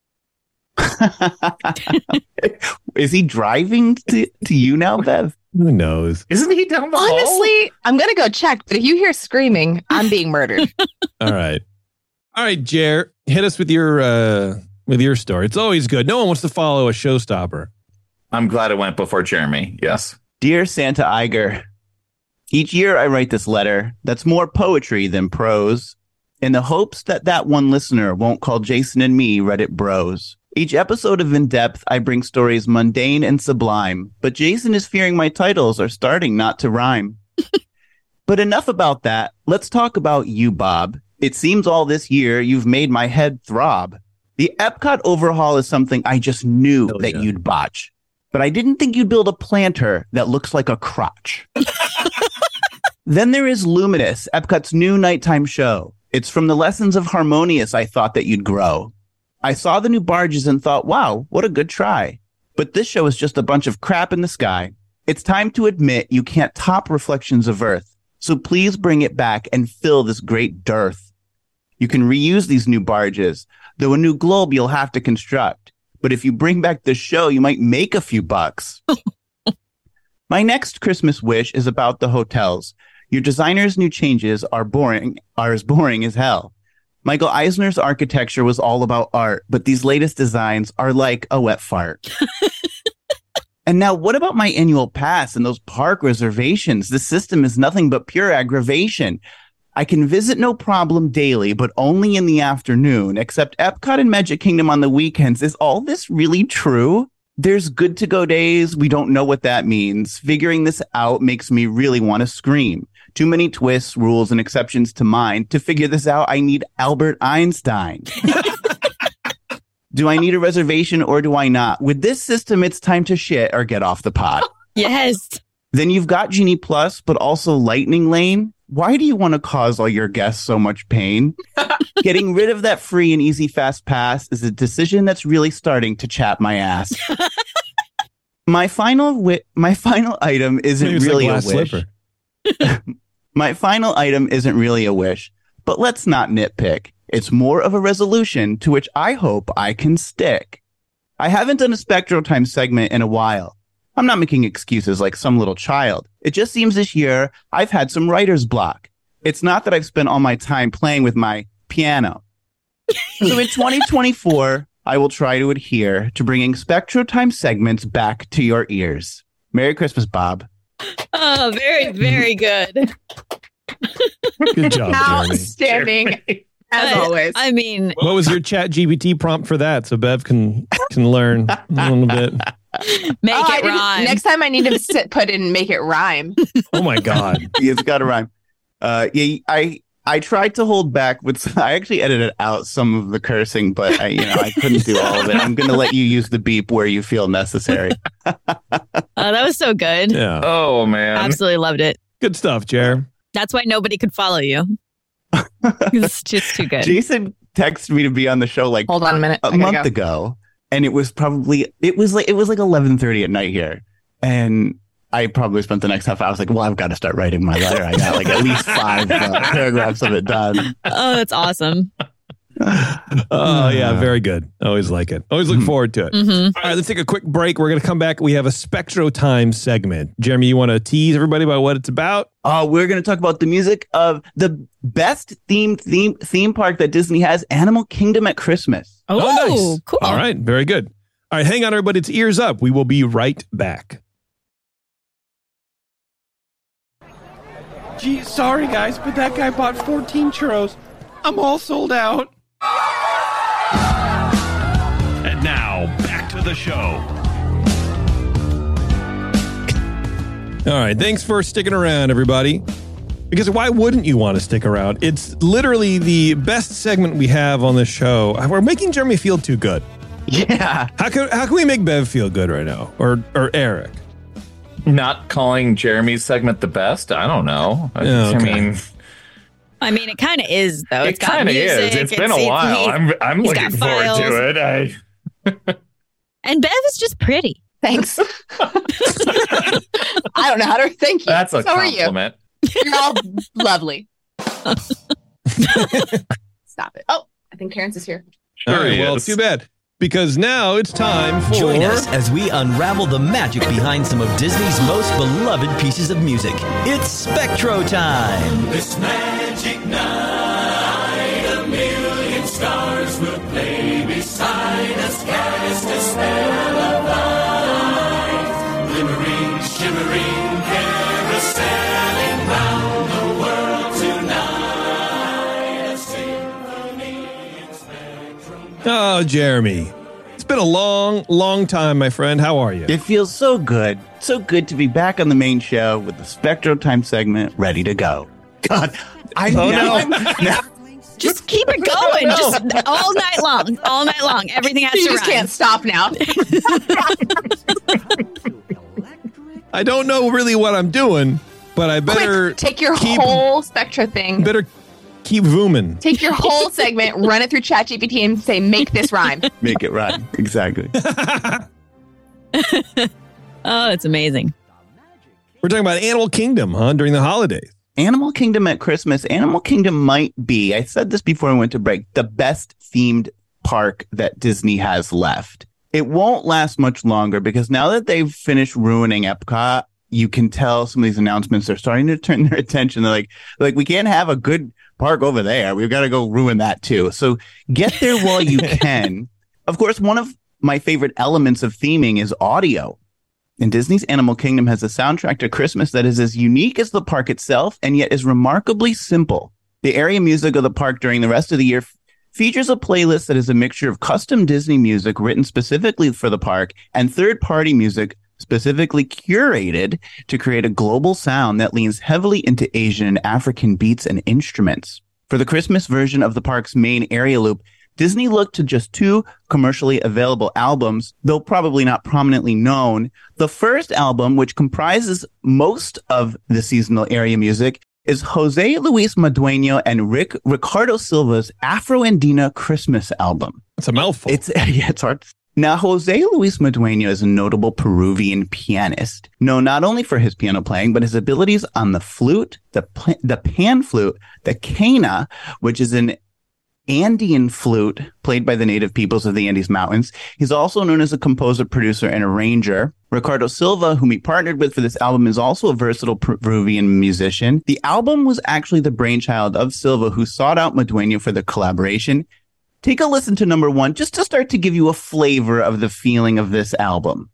Is he driving to you now, Bev? Who knows? Isn't he down the hall? Honestly, I'm going to go check, but if you hear screaming, I'm being murdered. All right. All right, Jer, hit us with your story. It's always good. No one wants to follow a showstopper. I'm glad it went before Jeremy. Yes. Dear Santa Iger, each year I write this letter that's more poetry than prose, in the hopes that one listener won't call Jason and me Reddit bros. Each episode of In Depth, I bring stories mundane and sublime, but Jason is fearing my titles are starting not to rhyme. But enough about that. Let's talk about you, Bob. It seems all this year you've made my head throb. The Epcot overhaul is something I just knew that you'd botch. But I didn't think you'd build a planter that looks like a crotch. Then there is Luminous, Epcot's new nighttime show. It's from the lessons of Harmonious I thought that you'd grow. I saw the new barges and thought, wow, what a good try. But this show is just a bunch of crap in the sky. It's time to admit you can't top Reflections of Earth. So please bring it back and fill this great dearth. You can reuse these new barges, though a new globe you'll have to construct. But if you bring back the show, you might make a few bucks. My next Christmas wish is about the hotels. Your designer's new changes are as boring as hell. Michael Eisner's architecture was all about art, but these latest designs are like a wet fart. And now what about my annual pass and those park reservations? This system is nothing but pure aggravation. I can visit no problem daily, but only in the afternoon, except Epcot and Magic Kingdom on the weekends. Is all this really true? There's good to go days. We don't know what that means. Figuring this out makes me really want to scream. Too many twists, rules, and exceptions to mine. To figure this out, I need Albert Einstein. Do I need a reservation or do I not? With this system, it's time to shit or get off the pod. Yes. Then you've got Genie Plus, but also Lightning Lane. Why do you want to cause all your guests so much pain? Getting rid of that free and easy fast pass is a decision that's really starting to chap my ass. My final item isn't really a wish. My final item isn't really a wish, but let's not nitpick. It's more of a resolution to which I hope I can stick. I haven't done a Spectro Time segment in a while. I'm not making excuses like some little child. It just seems this year I've had some writer's block. It's not that I've spent all my time playing with my piano. So in 2024, I will try to adhere to bringing Spectro Time segments back to your ears. Merry Christmas, Bob. Oh, very, very good. Good job, Jeremy. Outstanding. As always. I mean, What was your Chat GPT prompt for that? So Bev can learn a little bit. make it rhyme. Next time I need to put in make it rhyme. Oh my God. It's got to rhyme. I tried to hold back with. I actually edited out some of the cursing, but I couldn't do all of it. I'm going to let you use the beep where you feel necessary. That was so good. Yeah. Oh, man. Absolutely loved it. Good stuff, Jer. That's why nobody could follow you. It's just too good. Jason texted me to be on the show like Hold on a minute. a month ago, and it was like 11:30 at night here, and I probably spent the next half hour. I was like, well, I've got to start writing my letter. I got like at least 5 paragraphs of it done. Oh, that's awesome. Oh, yeah. Very good. Always like it. Always look forward to it. Mm-hmm. All right, let's take a quick break. We're going to come back. We have a Spectro Time segment. Jeremy, you want to tease everybody about what it's about? We're going to talk about the music of the best theme park that Disney has, Animal Kingdom at Christmas. Oh, nice. Cool. All right. Very good. All right. Hang on, everybody. It's ears up. We will be right back. Gee, sorry guys, but that guy bought 14 churros. I'm all sold out. And now, back to the show. All right. Thanks for sticking around, everybody. Because why wouldn't you want to stick around? It's literally the best segment we have on this show. We're making Jeremy feel too good. Yeah. How can we make Bev feel good right now? Or Eric? Not calling Jeremy's segment the best? I don't know. Yeah, okay. I mean, it kind of is, though. It kind of is. It's been a while. I'm looking forward to it. And Bev is just pretty. Thanks. I don't know how to thank you. That's a so compliment. You're all lovely. Stop it. Oh, I think Terrence is here. All right, well, too bad. Because now it's time for... Join us as we unravel the magic behind some of Disney's most beloved pieces of music. It's Spectro Time. This magic night, a million stars will play beside us, cast a spell of light. Glimmering, shimmering, carouseling round the world tonight. A symphony in Spectrum. Oh, Jeremy. It's been a long, long time, my friend. How are you? It feels so good. So good to be back on the main show with the Spectro Time segment ready to go. God, Just keep it going. Just all night long. All night long. Everything has You to just run. can't stop now. I don't know really what I'm doing, but I better Quick, take your whole Spectra thing. Better keep zooming. Take your whole segment, run it through ChatGPT, and say, "Make this rhyme." Make it rhyme. Exactly. Oh, it's amazing. We're talking about Animal Kingdom, huh? During the holidays. Animal Kingdom at Christmas. Animal Kingdom might be, I said this before I went to break, the best themed park that Disney has left. It won't last much longer because now that they've finished ruining Epcot, you can tell some of these announcements are starting to turn their attention. They're like we can't have a good park over there. We've got to go ruin that too. So get there while you can. Of course, one of my favorite elements of theming is audio. And Disney's Animal Kingdom has a soundtrack to Christmas that is as unique as the park itself and yet is remarkably simple. The area music of the park during the rest of the year features a playlist that is a mixture of custom Disney music written specifically for the park and third-party music specifically curated to create a global sound that leans heavily into Asian and African beats and instruments. For the Christmas version of the park's main area loop, Disney looked to just 2 commercially available albums, though probably not prominently known. The first album, which comprises most of the seasonal area music, is Jose Luis Madueño and Ricardo Silva's Afro-Andina Christmas album. It's a mouthful. It's hard. Now, Jose Luis Madueño is a notable Peruvian pianist, known not only for his piano playing, but his abilities on the flute, the pan flute, the quena, which is an Andean flute played by the native peoples of the Andes Mountains. He's also known as a composer, producer, and arranger. Ricardo Silva, whom he partnered with for this album, is also a versatile Peruvian musician. The album was actually the brainchild of Silva, who sought out Madueño for the collaboration. Take a listen to number 1, just to start to give you a flavor of the feeling of this album.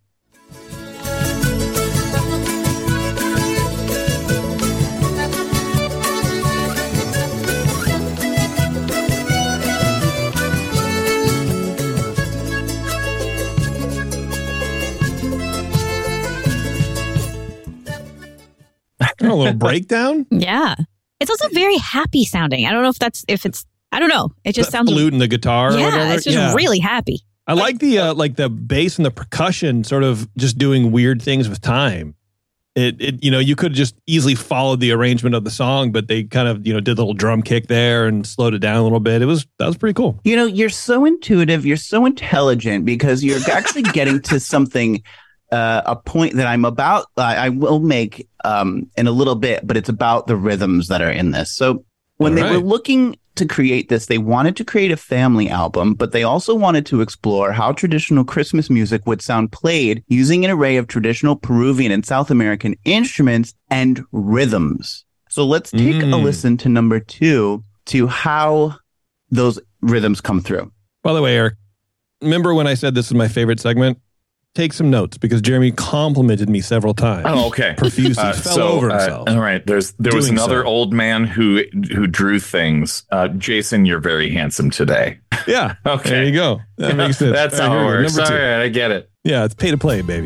A little breakdown. Yeah. It's also very happy sounding. I don't know if it's I don't know. It just sounds flute and the guitar. Yeah, or whatever. it's just really happy. I like the bass and the percussion sort of just doing weird things with time. It you could just easily follow the arrangement of the song, but they kind of, did a little drum kick there and slowed it down a little bit. That was pretty cool. You're so intuitive, you're so intelligent, because you're actually getting to something, a point that I will make in a little bit, but it's about the rhythms that are in this. So when they were looking to create this, they wanted to create a family album, but they also wanted to explore how traditional Christmas music would sound played using an array of traditional Peruvian and South American instruments and rhythms. So let's take a listen to number 2 to how those rhythms come through. By the way, Eric, remember when I said this is my favorite segment? Take some notes, because Jeremy complimented me several times. Oh, okay. Profusely. Fell over himself. All right. There was another old man who drew things. Jason, you're very handsome today. Yeah. Okay. There you go. That makes sense. That's how it works. All right. I get it. Yeah. It's pay to play, baby.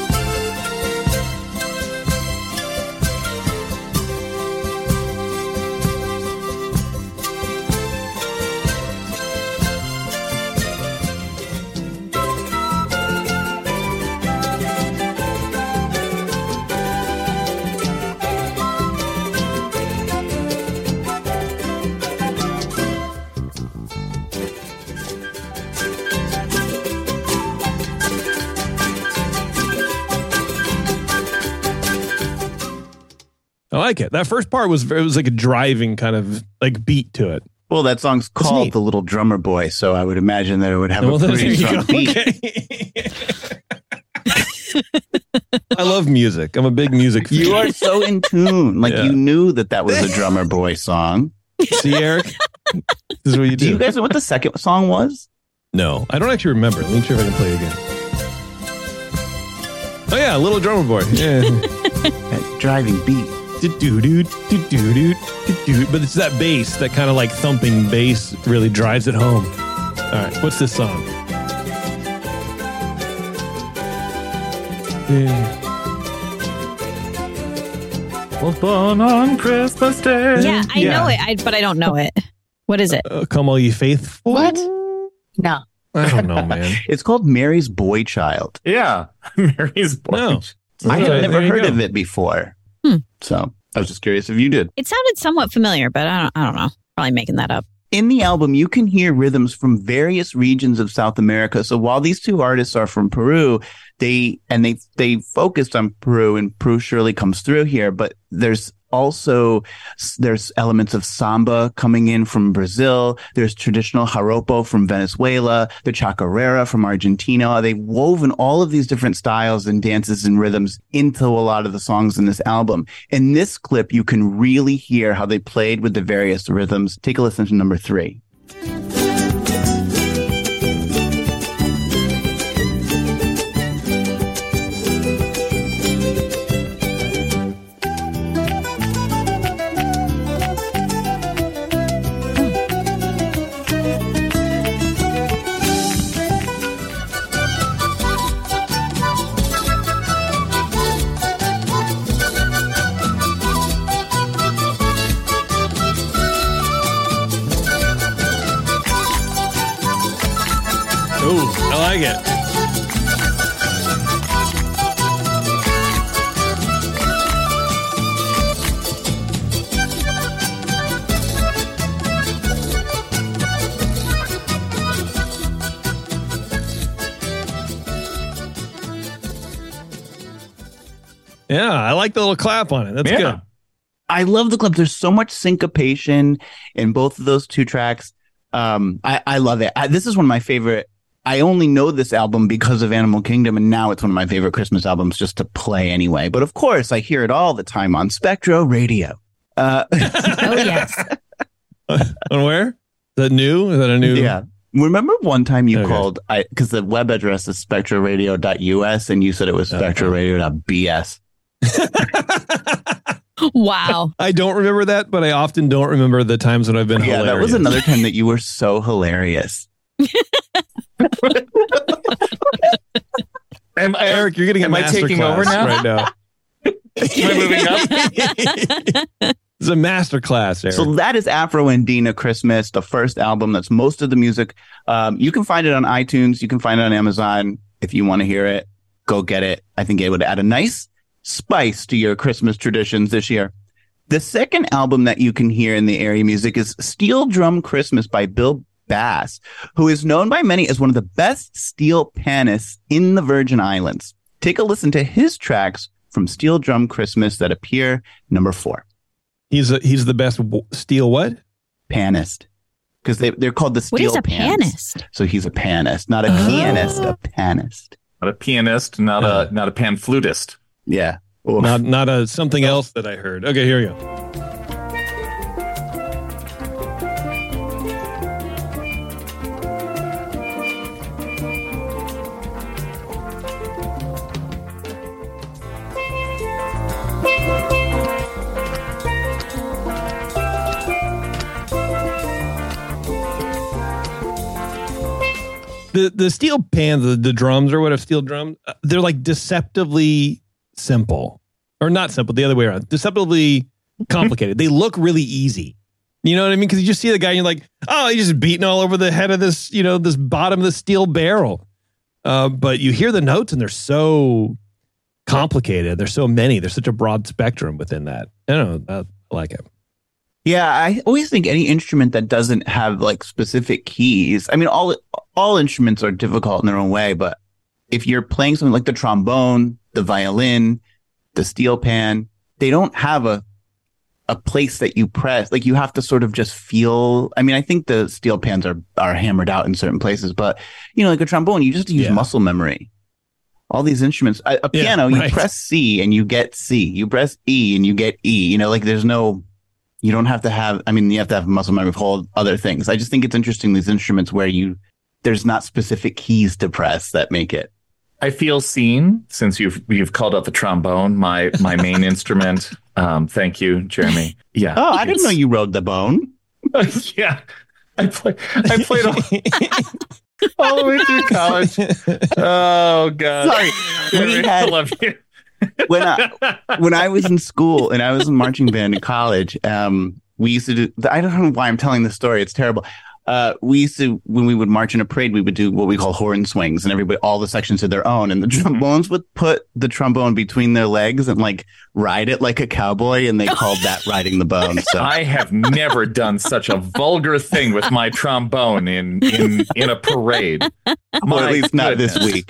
I like it. That first part was like a driving kind of like beat to it. Well, that song's called The Little Drummer Boy, so I would imagine that it would have a pretty strong beat. Okay. I love music. I'm a big music fan. You are so in tune. You knew that was a Drummer Boy song. See, Eric? This is what you do. Do you guys know what the second song was? No, I don't actually remember. Let me see if I can play it again. Oh, yeah, Little Drummer Boy. Yeah. That driving beat. But it's that bass, that kind of like thumping bass really drives it home. All right, what's this song? Was born on Christmas Day. Yeah, I know it, but I don't know it. What is it? Come all ye faithful. What? No. I don't know, man. It's called Mary's Boy Child. Yeah, Mary's Boy. No. I had never heard of it before. So I was just curious if you did. It sounded somewhat familiar, but I don't know. Probably making that up. In the album, you can hear rhythms from various regions of South America. So while these 2 artists are from Peru, they focused on Peru, and Peru surely comes through here. But there's elements of samba coming in from Brazil. There's traditional joropo from Venezuela, the chacarera from Argentina. They've woven all of these different styles and dances and rhythms into a lot of the songs in this album. In this clip, you can really hear how they played with the various rhythms. Take a listen to number 3. like it. Yeah, I like the little clap on it. That's good. I love the clip. There's so much syncopation in both of those two tracks. I love it. This is one of my favorite. I only know this album because of Animal Kingdom, and now it's one of my favorite Christmas albums just to play anyway. But of course, I hear it all the time on Spectro Radio. Oh, yes. On where? Is that new? Is that a new? Yeah. Remember one time you called, because the web address is spectroradio.us, and you said it was spectroradio.bs. Wow. I don't remember that, but I often don't remember the times when I've been hilarious. That was another time that you were so hilarious. Eric, you're getting a master taking class over now? right now. Am I moving up? It's a master class, Eric. So that is Afro Andina Christmas, the first album. That's most of the music. You can find it on iTunes. You can find it on Amazon. If you want to hear it, go get it. I think it would add a nice spice to your Christmas traditions this year. The second album that you can hear in the area music is Steel Drum Christmas by Bill Bass, who is known by many as one of the best steel panists in the Virgin Islands. Take a listen to his tracks from Steel Drum Christmas that appear number 4. He's the best steel what? Panist. Because they're called the steel What is a panist? So he's a panist, not a pianist, a panist. Not a pianist, not a pan flutist. Yeah. Not a something else that I heard. Okay, here we go. The steel pans, the drums or whatever, steel drums, they're like deceptively simple. Or not simple, the other way around. Deceptively complicated. They look really easy. You know what I mean? Because you just see the guy and you're like, oh, he's just beating all over the head of this, this bottom of the steel barrel. But you hear the notes and they're so complicated. There's so many. There's such a broad spectrum within that. I don't know. I like it. Yeah, I always think any instrument that doesn't have like specific keys. I mean, all instruments are difficult in their own way, but if you're playing something like the trombone, the violin, the steel pan, they don't have a place that you press. Like you have to sort of just feel. I mean, I think the steel pans are hammered out in certain places, but like a trombone, you just use muscle memory. All these instruments, a piano, you press C and you get C. You press E and you get E. Like there's no. You don't have to have. I mean, you have to have muscle memory for all other things. I just think it's interesting these instruments where there's not specific keys to press that make it. I feel seen since you've called out the trombone, my main instrument. Thank you, Jeremy. Yeah. Oh, I didn't know you rode the bone. Yeah, I played all the way through college. Oh God. Sorry, I love you. When I was in school and I was in marching band in college, we used to do. I don't know why I'm telling this story. It's terrible. We used to, when we would march in a parade, we would do what we call horn swings, and all the sections had their own. And the trombones would put the trombone between their legs and like ride it like a cowboy, and they called that riding the bone. So I have never done such a vulgar thing with my trombone in a parade. Or at least not this week.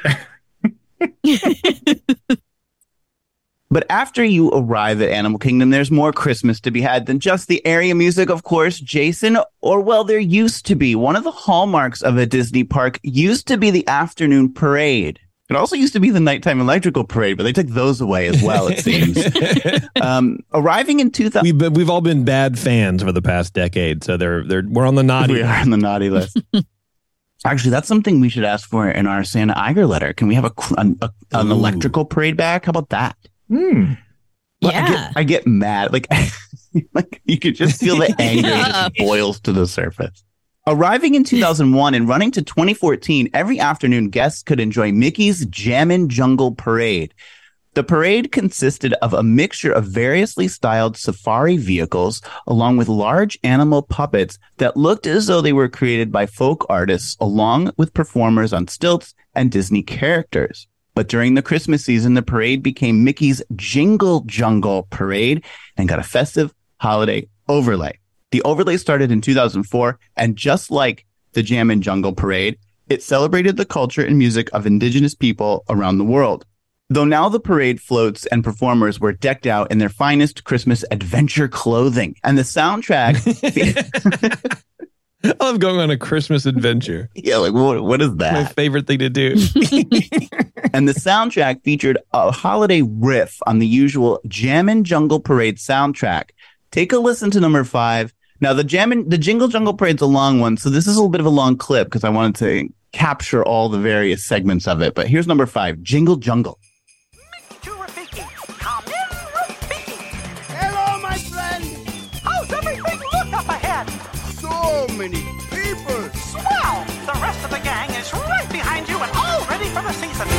But after you arrive at Animal Kingdom, there's more Christmas to be had than just the area music, of course, Jason. Or, well, there used to be. One of the hallmarks of a Disney park used to be the afternoon parade. It also used to be the nighttime electrical parade, but they took those away as well, it seems. Arriving in 2000... We've all been bad fans for the past decade, so we're on the naughty. We are on the naughty list. Actually, that's something we should ask for in our Santa Iger letter. Can we have an electrical parade back? How about that? Yeah. I get mad. Like you could just feel the anger just boils to the surface. Arriving in 2001 and running to 2014, every afternoon guests could enjoy Mickey's Jammin' Jungle Parade. The parade consisted of a mixture of variously styled safari vehicles, along with large animal puppets that looked as though they were created by folk artists, along with performers on stilts and Disney characters. But during the Christmas season, the parade became Mickey's Jingle Jungle Parade and got a festive holiday overlay. The overlay started in 2004, and just like the Jammin' Jungle Parade, it celebrated the culture and music of indigenous people around the world. Though now the parade floats and performers were decked out in their finest Christmas adventure clothing. And the soundtrack... I love going on a Christmas adventure. Yeah, like, what is that? My favorite thing to do. And the soundtrack featured a holiday riff on the usual Jammin' Jungle Parade soundtrack. Take a listen to number 5. Now, the Jingle Jungle Parade's a long one, so this is a little bit of a long clip because I wanted to capture all the various segments of it. But here's number 5, Jingle Jungle. Hello, my friend. How's everything look up ahead? So many people. Swell. The rest of the gang is right behind you and all ready for the season.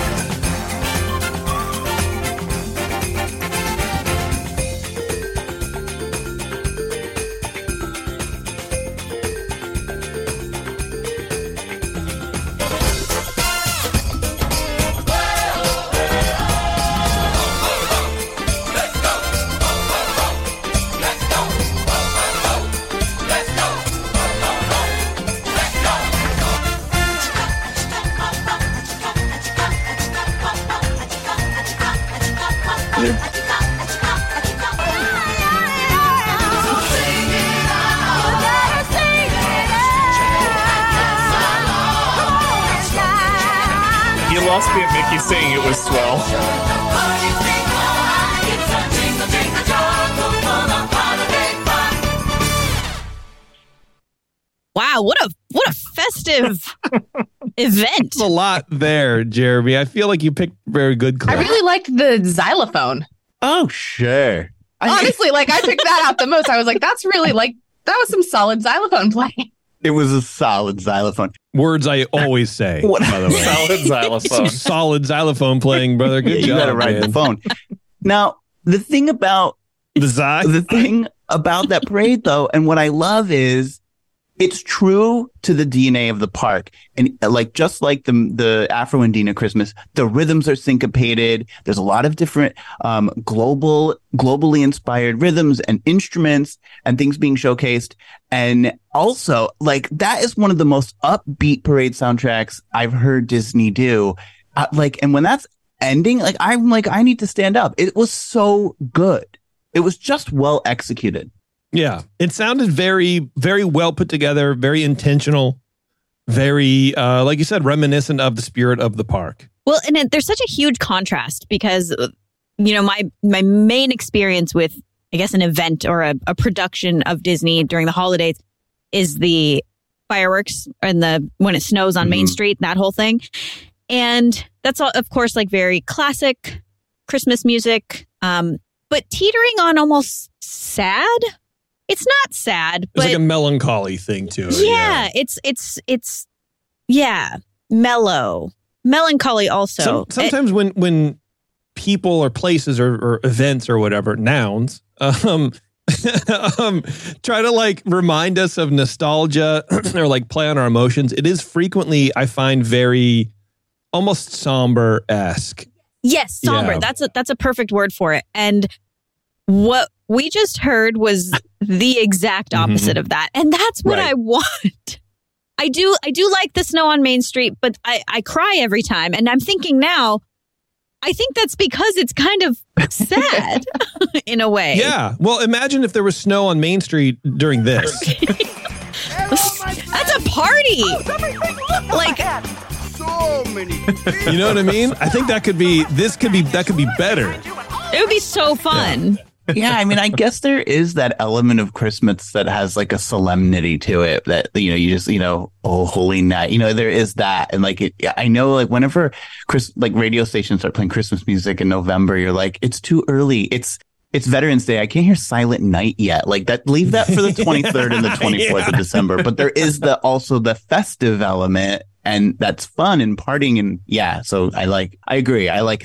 You lost me at Mickey saying it was swell. Wow, what a festive event. There's a lot there, Jeremy. I feel like you picked very good clips. I really liked the xylophone. Oh, sure. Honestly, like I picked that out the most. I was like, that's really like, that was some solid xylophone playing. It was a solid xylophone. Words I always say, by the way. Solid xylophone. Solid xylophone playing, brother. Good job. You gotta ride the phone. Now, the thing about that parade, though, and what I love is it's true to the DNA of the park. And like, just like the Afro-Andina Christmas, the rhythms are syncopated. There's a lot of different globally inspired rhythms and instruments and things being showcased. And also, like, that is one of the most upbeat parade soundtracks I've heard Disney do. And when that's ending, like, I'm like, I need to stand up. It was so good. It was just well executed. Yeah, it sounded very, very well put together, very intentional, very, like you said, reminiscent of the spirit of the park. Well, and there's such a huge contrast because, you know, my main experience with, I guess, an event or a production of Disney during the holidays is the fireworks and when it snows on Main Street, that whole thing. And that's all, of course, like very classic Christmas music, but teetering on almost sad. It's not sad, but it's like a melancholy thing to it. Yeah, it's mellow, melancholy also. Sometimes when people or places or events or whatever, nouns, try to like remind us of nostalgia or like play on our emotions, it is frequently, I find, very almost somber-esque. Yes, somber. Yeah. That's a perfect word for it. And what we just heard was the exact opposite of that. And that's what I want. I do like the snow on Main Street, but I cry every time. And I'm thinking now, I think that's because it's kind of sad in a way. Yeah. Well, imagine if there was snow on Main Street during this. That's a party. Like, so many. You know what I mean? I think that could be better. It would be so fun. Yeah, I mean, I guess there is that element of Christmas that has like a solemnity to it that, you know, you just, you know, oh, holy night, you know, there is that. And like, I know, like, whenever radio stations start playing Christmas music in November, you're like, it's too early. It's Veterans Day. I can't hear Silent Night yet. Like that, leave that for the 23rd and the 24th of December. But there is also the festive element, and that's fun and partying. And yeah, so I agree. I like that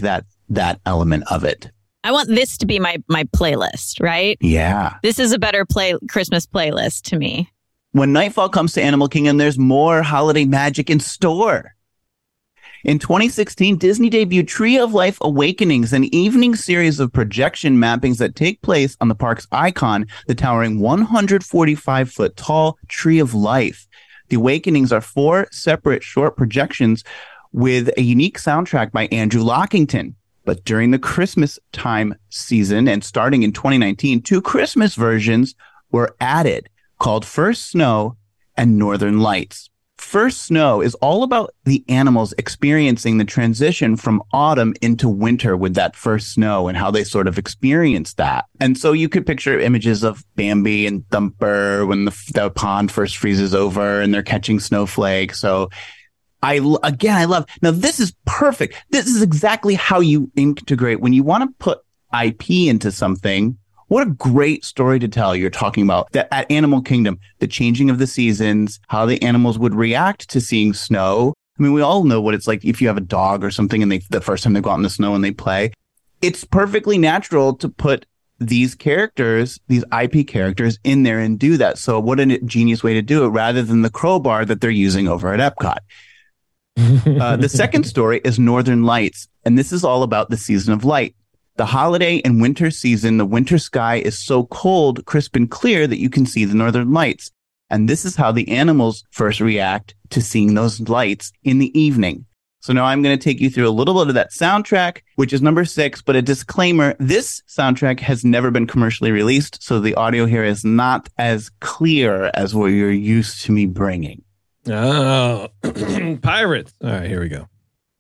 that element of it. I want this to be my playlist, right? Yeah. This is a better Christmas playlist to me. When nightfall comes to Animal Kingdom, there's more holiday magic in store. In 2016, Disney debuted Tree of Life Awakenings, an evening series of projection mappings that take place on the park's icon, the towering 145-foot tall Tree of Life. The Awakenings are 4 separate short projections with a unique soundtrack by Andrew Lockington. But during the Christmas time season and starting in 2019, 2 Christmas versions were added called First Snow and Northern Lights. First Snow is all about the animals experiencing the transition from autumn into winter with that first snow and how they sort of experience that. And so you could picture images of Bambi and Thumper when the pond first freezes over and they're catching snowflakes. So I love, now this is perfect. This is exactly how you integrate when you want to put IP into something. What a great story to tell. You're talking about that at Animal Kingdom, the changing of the seasons, how the animals would react to seeing snow. I mean, we all know what it's like if you have a dog or something and the first time they go out in the snow and they play. It's perfectly natural to put these characters, these IP characters in there and do that. So what a genius way to do it rather than the crowbar that they're using over at Epcot. The second story is Northern Lights, and this is all about the season of light. The holiday and winter season, the winter sky is so cold, crisp, and clear that you can see the northern lights. And this is how the animals first react to seeing those lights in the evening. So now I'm going to take you through a little bit of that soundtrack, which is number 6. But a disclaimer, this soundtrack has never been commercially released. So the audio here is not as clear as what you're used to me bringing. Oh, Pirates. All right, here we go.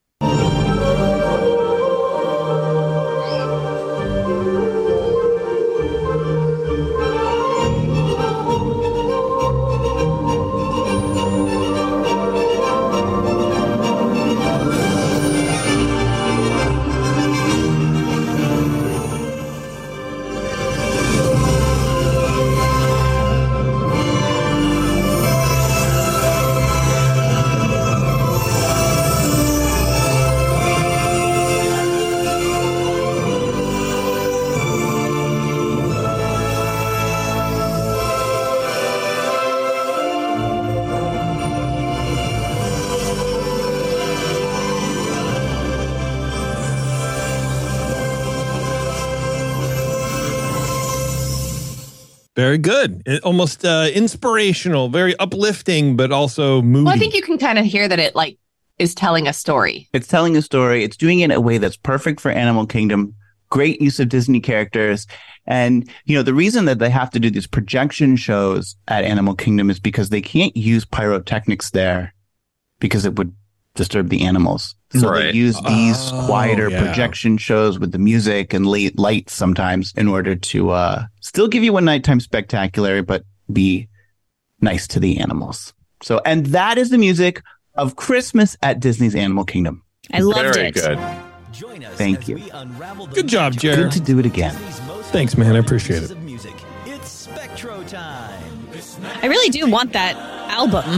Very good. Almost inspirational, very uplifting, but also moody. Well, I think you can kind of hear that it is telling a story. It's telling a story. It's doing it in a way that's perfect for Animal Kingdom. Great use of Disney characters. And, the reason that they have to do these projection shows at Animal Kingdom is because they can't use pyrotechnics there because it would disturb the animals. So They use these quieter projection shows with the music and late lights sometimes in order to still give you a nighttime spectacular, but be nice to the animals. So, and that is the music of Christmas at Disney's Animal Kingdom. I loved it. Very good. Thank you. Good job, Jared. Good to do it again. Thanks, man. I appreciate it. It's Spectro time. I really do want that album.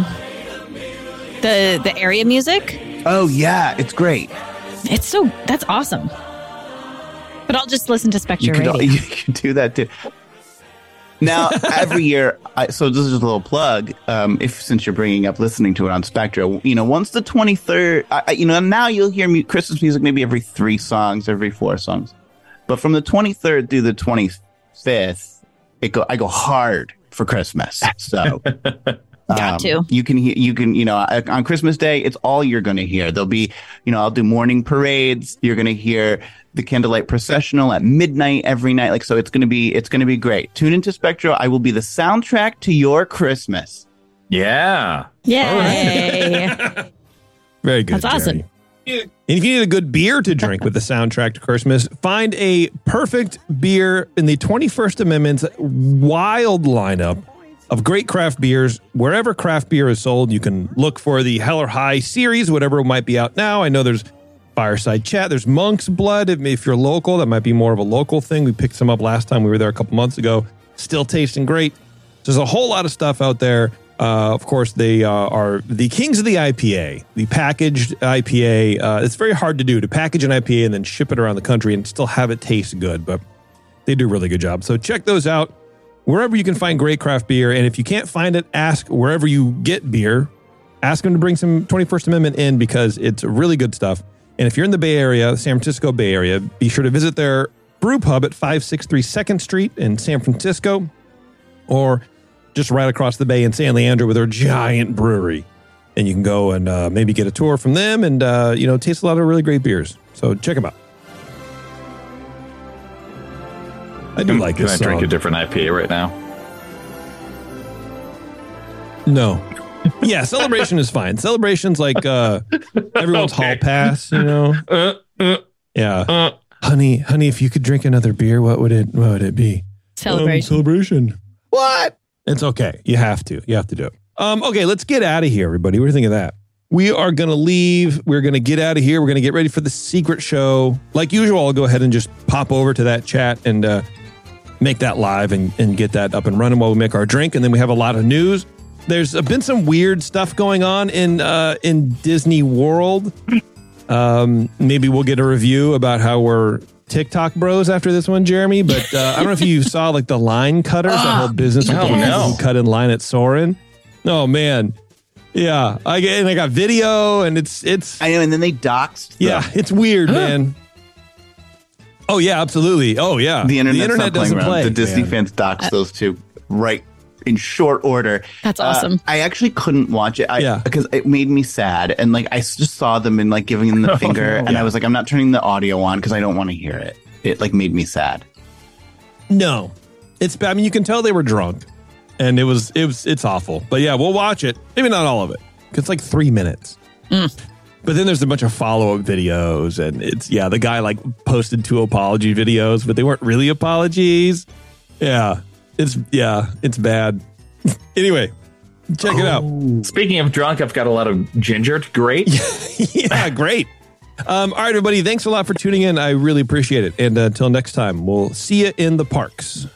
The area music. Oh, yeah. It's great. That's awesome. But I'll just listen to Spectro Radio. You can do that too. Now, every year, so this is just a little plug. Since you're bringing up listening to it on Spectro, once the 23rd, now you'll hear Christmas music maybe every 3 songs, every 4 songs. But from the 23rd through the 25th, I go hard for Christmas. So got to. You can, on Christmas Day, it's all you're going to hear. There'll be, I'll do morning parades. You're going to hear the candlelight processional at midnight every night. So it's going to be great. Tune into Spectro. I will be the soundtrack to your Christmas. Yeah. Yay. Very good. That's awesome. And if you need a good beer to drink with the soundtrack to Christmas, find a perfect beer in the 21st Amendment's wild lineup of great craft beers. Wherever craft beer is sold, you can look for the Hell or High series, whatever might be out now. I know there's Fireside Chat. There's Monk's Blood. If you're local, that might be more of a local thing. We picked some up last time we were there a couple months ago. Still tasting great. There's a whole lot of stuff out there. Of course, they are the kings of the IPA, the packaged IPA. It's very hard to do, to package an IPA and then ship it around the country and still have it taste good, but they do a really good job. So check those out wherever you can find great craft beer. And if you can't find it, ask wherever you get beer. Ask them to bring some 21st Amendment in because it's really good stuff. And if you're in the Bay Area, San Francisco Bay Area, be sure to visit their brew pub at 563 2nd Street in San Francisco, or just right across the bay in San Leandro with their giant brewery. And you can go and maybe get a tour from them and, taste a lot of really great beers. So check them out. I do like this song. Can I drink a different IPA right now? No. Yeah, Celebration is fine. Celebration's like everyone's hall pass, Yeah. Honey, if you could drink another beer, what would it be? Celebration. Celebration. What? It's okay. You have to do it. Okay, let's get out of here, everybody. What do you think of that? We are going to leave. We're going to get out of here. We're going to get ready for the secret show. Like usual, I'll go ahead and just pop over to that chat and make that live and get that up and running while we make our drink. And then we have a lot of news. There's been some weird stuff going on in Disney World. Maybe we'll get a review about how we're TikTok bros after this one, Jeremy. But I don't know if you saw like the line cutters, that whole business with people who cut in line at Soarin'. Oh man, yeah. I got video, and it's. I know, and then they doxed. Yeah, it's weird, man. Oh yeah, absolutely. Oh yeah, the internet doesn't play. The Disney fans doxed those two right in short order. That's awesome. I actually couldn't watch it because it made me sad. And like, I just saw them and like giving them the finger. And I was like, I'm not turning the audio on because I don't want to hear it. It like made me sad. No, it's bad. I mean, you can tell they were drunk and it's awful, but yeah, we'll watch it. Maybe not all of it. Cause it's like 3 minutes, but then there's a bunch of follow-up videos and the guy like posted 2 apology videos, but they weren't really apologies. Yeah. It's bad. Anyway, check it out. Speaking of drunk, I've got a lot of ginger. Great. Yeah, great. All right, everybody. Thanks a lot for tuning in. I really appreciate it. And until next time, we'll see you in the parks.